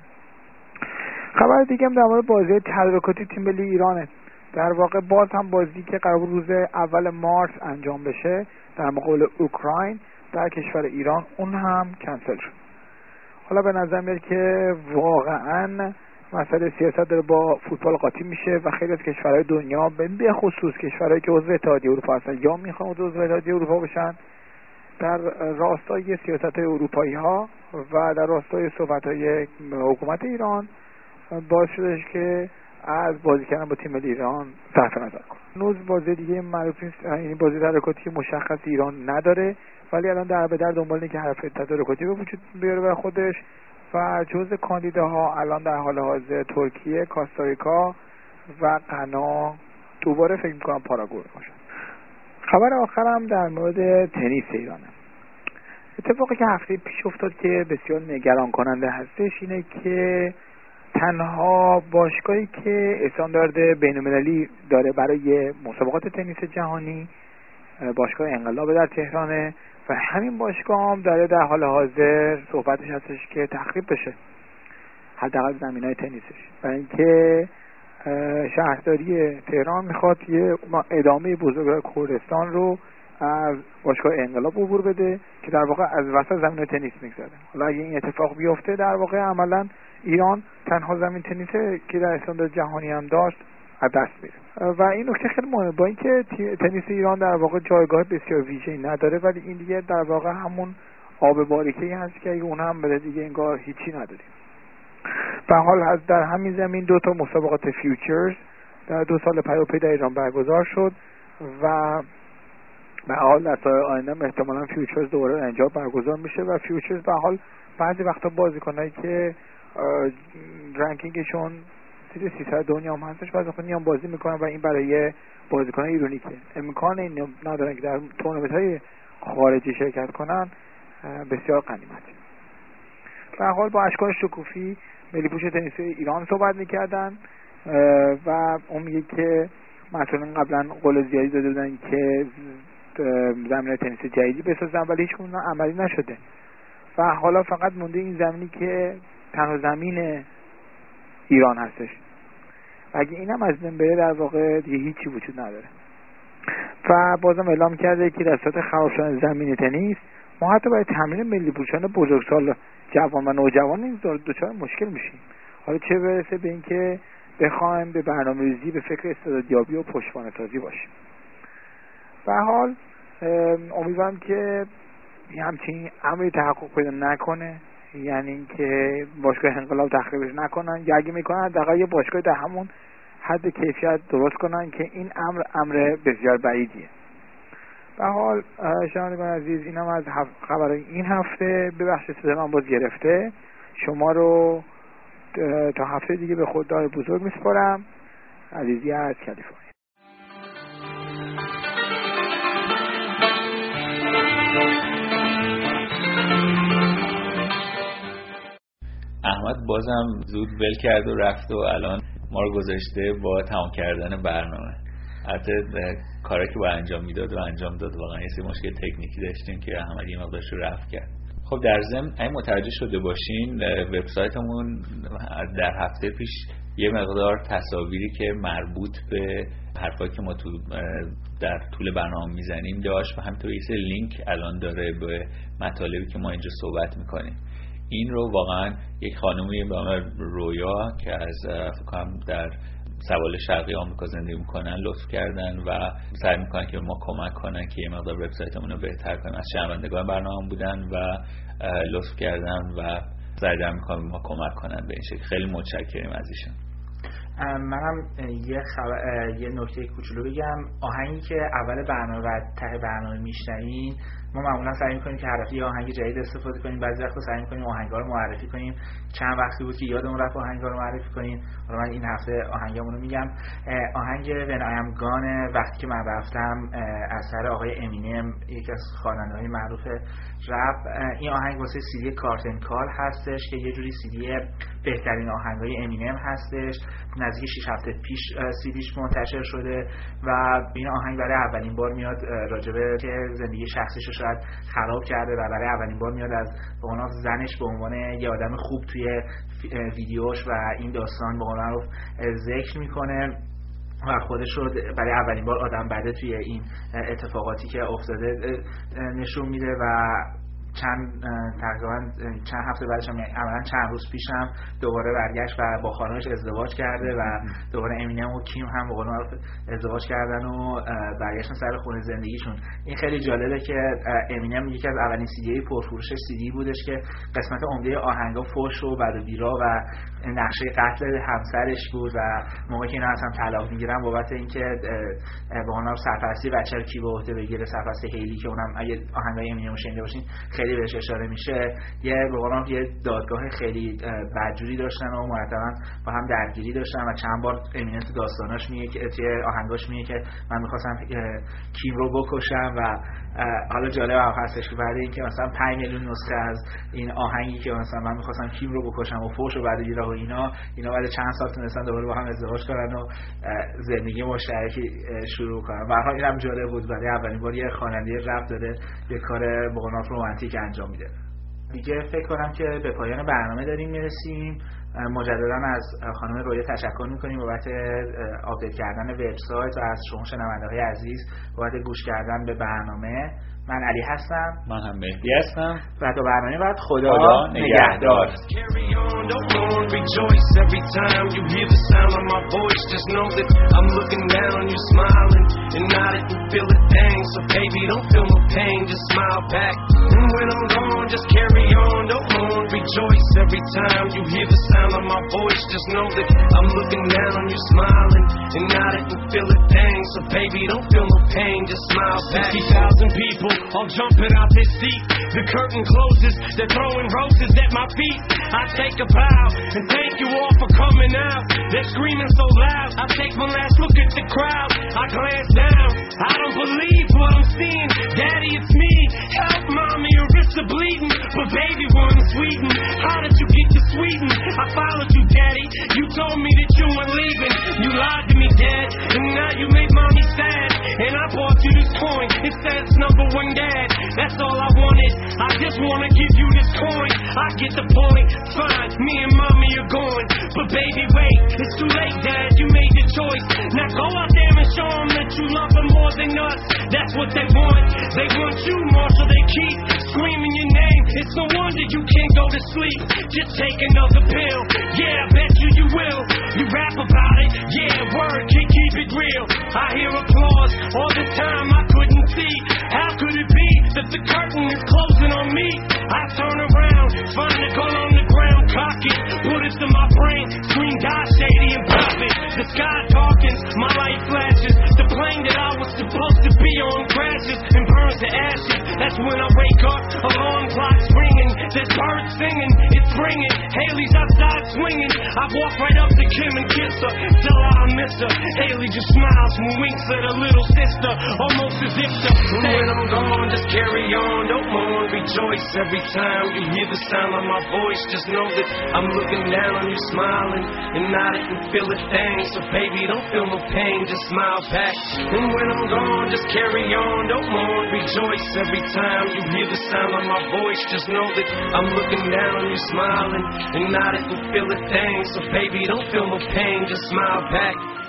S6: خبر دیگه هم در مورد بازی تدارکاتی تیم ملی ایرانه. در واقع باز هم بازی که قرار روز اول مارس انجام بشه در مقابل اوکراین در کشور ایران اون هم کنسل شد. حالا به نظر میاد که واقعا مسئله سیاست داره با فوتبال قاطی میشه و خیلی از کشورهای دنیا به خصوص کشورهایی که عضو اتحادیه اروپا هستن یا میخوان عضو اتحادیه اروپا بشن در راستای سیاست‌های اروپایی‌ها و در راستای صحبت‌های حکومت ایران باعث شدش که از بازی کردن با تیم ملی ایران صرف نظر کنه. هنوز بازی دیگه معروف نیست، این بازی تدارکاتی مشخص ایران نداره ولی الان در به در دنبال اینه که حرف تدارکاتی به وجود بیاره برای خودش و جزء کاندیداها الان در حال حاضر ترکیه، کاستاریکا و غنا دوباره فکر می‌کنم پاراگوئه باشن. خبر آخرم در مورد تنیس ایرانه. اتفاقی که هفته پیش افتاد که بسیار نگران کننده هستش اینه که تنها باشگاهی که استاندارد بین‌المللی داره برای مسابقات تنیس جهانی باشگاه انقلاب در تهرانه و همین باشگاه هم داره در حال حاضر صحبتش هستش که تخریب بشه، حداقل زمینای تنیسش، برای اینکه شهرداری تهران میخواد یه ادامه بزرگراه کردستان رو از باشگاه انقلاب عبور بده که در واقع از وسط زمین تنیس میگذره. حالا اگه این اتفاق بیفته در واقع عملا ایران تنها زمین تنیسه که در استاندارد جهانی هم داشت از دست میره و این نکته خیلی مهمه، با اینکه تنیس ایران در واقع جایگاه بسیار ویژه‌ای نداره ولی این دیگه در واقع همون آب باریکه‌ای هست که اگه اون هم بده دیگه انگار هیچی نداریم. به حال از در همین زمین دو تا مسابقات فیوچرز در دو سال پیاپی در ایران برگزار شد و به حال در سال آینده احتمالاً فیوچرز دوباره اینجا برگزار میشه و فیوچرز به حال بعضی وقتا بازیکنایی که رنکینگشون زیر سیصد دنیا هم هستش بعضی وقتا میان بازی میکنن و این برای بازیکنان ایرانی که امکان این ندارن که در تورنمنت‌های خارجی شرکت کنن بسیار غنیمته. به حال با اشکال شکوفی ملی پوش تنیس ایران صحبت میکردن و اون میگه که مثلا قبلا قول زیادی داده بودن که زمین تنیس جدیدی بسازن ولی هیچ کدوم عملی نشده و حالا فقط مونده این زمینی که تنها زمین ایران هستش. اگه اینم از بین بره در واقع دیگه هیچی وجود نداره و بازم اعلام کرده که در صورت خراب شدن زمین تنیس ما حتی برای تمرین ملی پوشان بزرگسال جوان و نوجوان این دچار مشکل میشیم، حالا چه برسه به اینکه بخوایم به برنامه‌ریزی به فکر استعدادیابی و پشتوانه‌سازی باشیم. به هر حال امیدوارم که همچین امری تحقق پیدا نکنه، یعنی اینکه باشگاه انقلاب تخریبش نکنن یا اگه میکنن حداقل یه باشگاه در همون حد کیفیت درست کنن که این امر امر بسیار بعیدیه. به هر حال شنوندگان عزیز اینم از خبرهای این هفته. ببخشید صدام باز گرفته. شما رو تا هفته دیگه به خدای بزرگ میسپارم. عزیزی از کالیفرنیا.
S4: احمد بازم زود ول کرد و رفت و الان ما رو گذاشته با تمام کردن برنامه. البته کاری که باید انجام میداد و انجام داد. واقعا یه سری مشکل تکنیکی داشتیم که احمد یه مقدارش رو رفت کرد. خب در ضمن اگه متوجه شده باشین وبسایتمون در هفته پیش یه مقدار تصاویری که مربوط به حرفایی که ما تو در طول برنامه میزنیم داشت و همینطور یه سری لینک الان داره به مطالبی که ما اینجا صحبت میکنیم. این رو واقعا یک خانومی به نام رویا که از فکر کنم در سواحل شرقی آمریکا زندگی میکنن لطف کردن و سعی میکنن که ما کمک کنن که یه مقدار وبسایتمون رو بهتر کنیم. از شنوندگان برنامه بودن و لطف کردن و سعی میکنن ما کمک کنن به این شکل. خیلی متشکریم از ایشون.
S5: منم یه خبر یه نکته کوچولو بگم. آهنگی که اول برنامه و ته برنامه میشنوین ما معمولا سعی می‌کنیم که هر هفته یه آهنگ جدید استفاده کنیم. بعضی وقتا سعی می‌کنیم آهنگا رو معرفی کنیم. چند وقتی بود که یادمون رفت آهنگا رو معرفی کنیم. حالا من این هفته آهنگامون رو میگم. آهنگ When I Am Gone وقتی که من رفتم اثر آقای امینم، یکی از خواننده‌های معروف رپ. این آهنگ واسه سیدی کارتن کال هستش که یه جوری سیدی بهترین آهنگای امینم هستش. نزدیک شش هفته پیش سیدیش منتشر شده و این آهنگ برای اولین بار میاد راجبه که زندگی شخصیش رو شاید خراب کرده و برای اولین بار میاد از به عنوان زنش به عنوان یه آدم خوب توی ویدیوش و این داستان به عنوان رو ذکر میکنه و خودش رو برای اولین بار آدم بده توی این اتفاقاتی که افتاده نشون میده و چند تقریبا چند هفته بعدش هم عملاً چند روز پیش هم دوباره برگشت و با خانمش ازدواج کرده و دوباره امینم و کیم هم با قول ازدواج کردن و برگشتن سر خونه زندگیشون. این خیلی جالبه که امینم یکی از اولین سیدی پرفروشش سیدی بودش که قسمت عمده آهنگا فحش و بد و بیرا و نقشه قتل همسرش بود و موقعی که اینا اصلا طلاق میگیرن بابت اینکه به اونم سرپرستی بچه رو کی به عهده بگیره، سرپرستی هیلی که اونم اگه آهنگای امینم شنیده باشین خیلی بهش اشاره میشه، یه به قولم یه دادگاه خیلی بدجوری داشتن و مرتبا با هم درگیری داشتن و چند بار امینه تو داستاناش میگه که توی آهنگاش میگه که من می‌خواستم کیم رو بکشم و حالا جالب هم هستش که بعد اینکه مثلا پنج میلیون نسخه از این آهنگی که مثلا من می‌خواستم کیم رو بکشم و فوش و بعد گیره و اینا اینا بعد چند سال تونستن دوباره با هم ازدواج کنن و زندگی مشترکی شروع کنن. به هر حال اینم جالب بود، برای اولین بار یه خواننده رپ داره یه کار بقولن رمانتیک انجام میده. دیگه فکر کنم که به پایان برنامه داریم میرسیم. مجددا از خانم رویا تشکر میکنیم بابت آپدیت کردن وبسایت و از شما شنونده‌های عزیز بابت گوش کردن به برنامه. من علی هستم.
S4: من هم مهدی هستم.
S5: و تا برنامه بعد خدا نگهدار.
S2: Just carry on, don't mourn, rejoice every time you hear the sound of my voice. Just know that I'm looking down on you, smiling, and I didn't feel a thing. So baby, don't feel no pain, just smile back. Sixty thousand people all jumping out their seat. The curtain closes, they're throwing roses at my feet. I take a bow and thank you all for coming out. They're screaming so loud. I take one last look at the crowd. I glance down. I don't believe what I'm seeing. Daddy, it's me. Help, mommy, your wrists are bleeding. But baby, wasn't Sweden. How did you get to Sweden? I followed you, daddy. You told me that you weren't leaving. You lied to me, dad. And now you made mommy sad. And I bought you this coin. It says number one dad. That's all I wanted. I just wanna give you this coin. I get the point. Fine, me and mommy are going. But baby, wait. It's too late, dad. You made the choice. Now go out there and show them that you love them more than us. That's what they want. They want you more, so they keep screaming your name. It's no wonder you can't go to sleep. Just take another pill. Yeah, I bet you you will. You rap about it. Yeah, word, can't keep it real. I hear applause all the time. I couldn't see. How could it be that the curtain is closing on me? I turn around, find the gun on the ground, cock it, put it to my brain, scream die shady and pop it. The sky darkens, my light flashes. The plane that I was supposed to be on crashes and burns to ashes. That's when I wake up, alarm clock's ringing, there's birds singing, it's ringing, Haley's outside swinging. I walk right up to Kim and kiss her, tell her I miss her. Haley just smiles and winks at her little sister, almost as if to say, when I'm gone, just carry on, don't mourn, rejoice every time you hear the sound of my voice. Just know that I'm looking down on you, smiling, and I didn't feel a thing. So baby, don't feel no pain, just smile back. And when I'm gone, just carry on, don't mourn, rejoice every time you hear the sound of my voice. Just know that I'm looking down on you, smiling, and I didn't feel a thing. So baby, don't feel no pain, just smile back.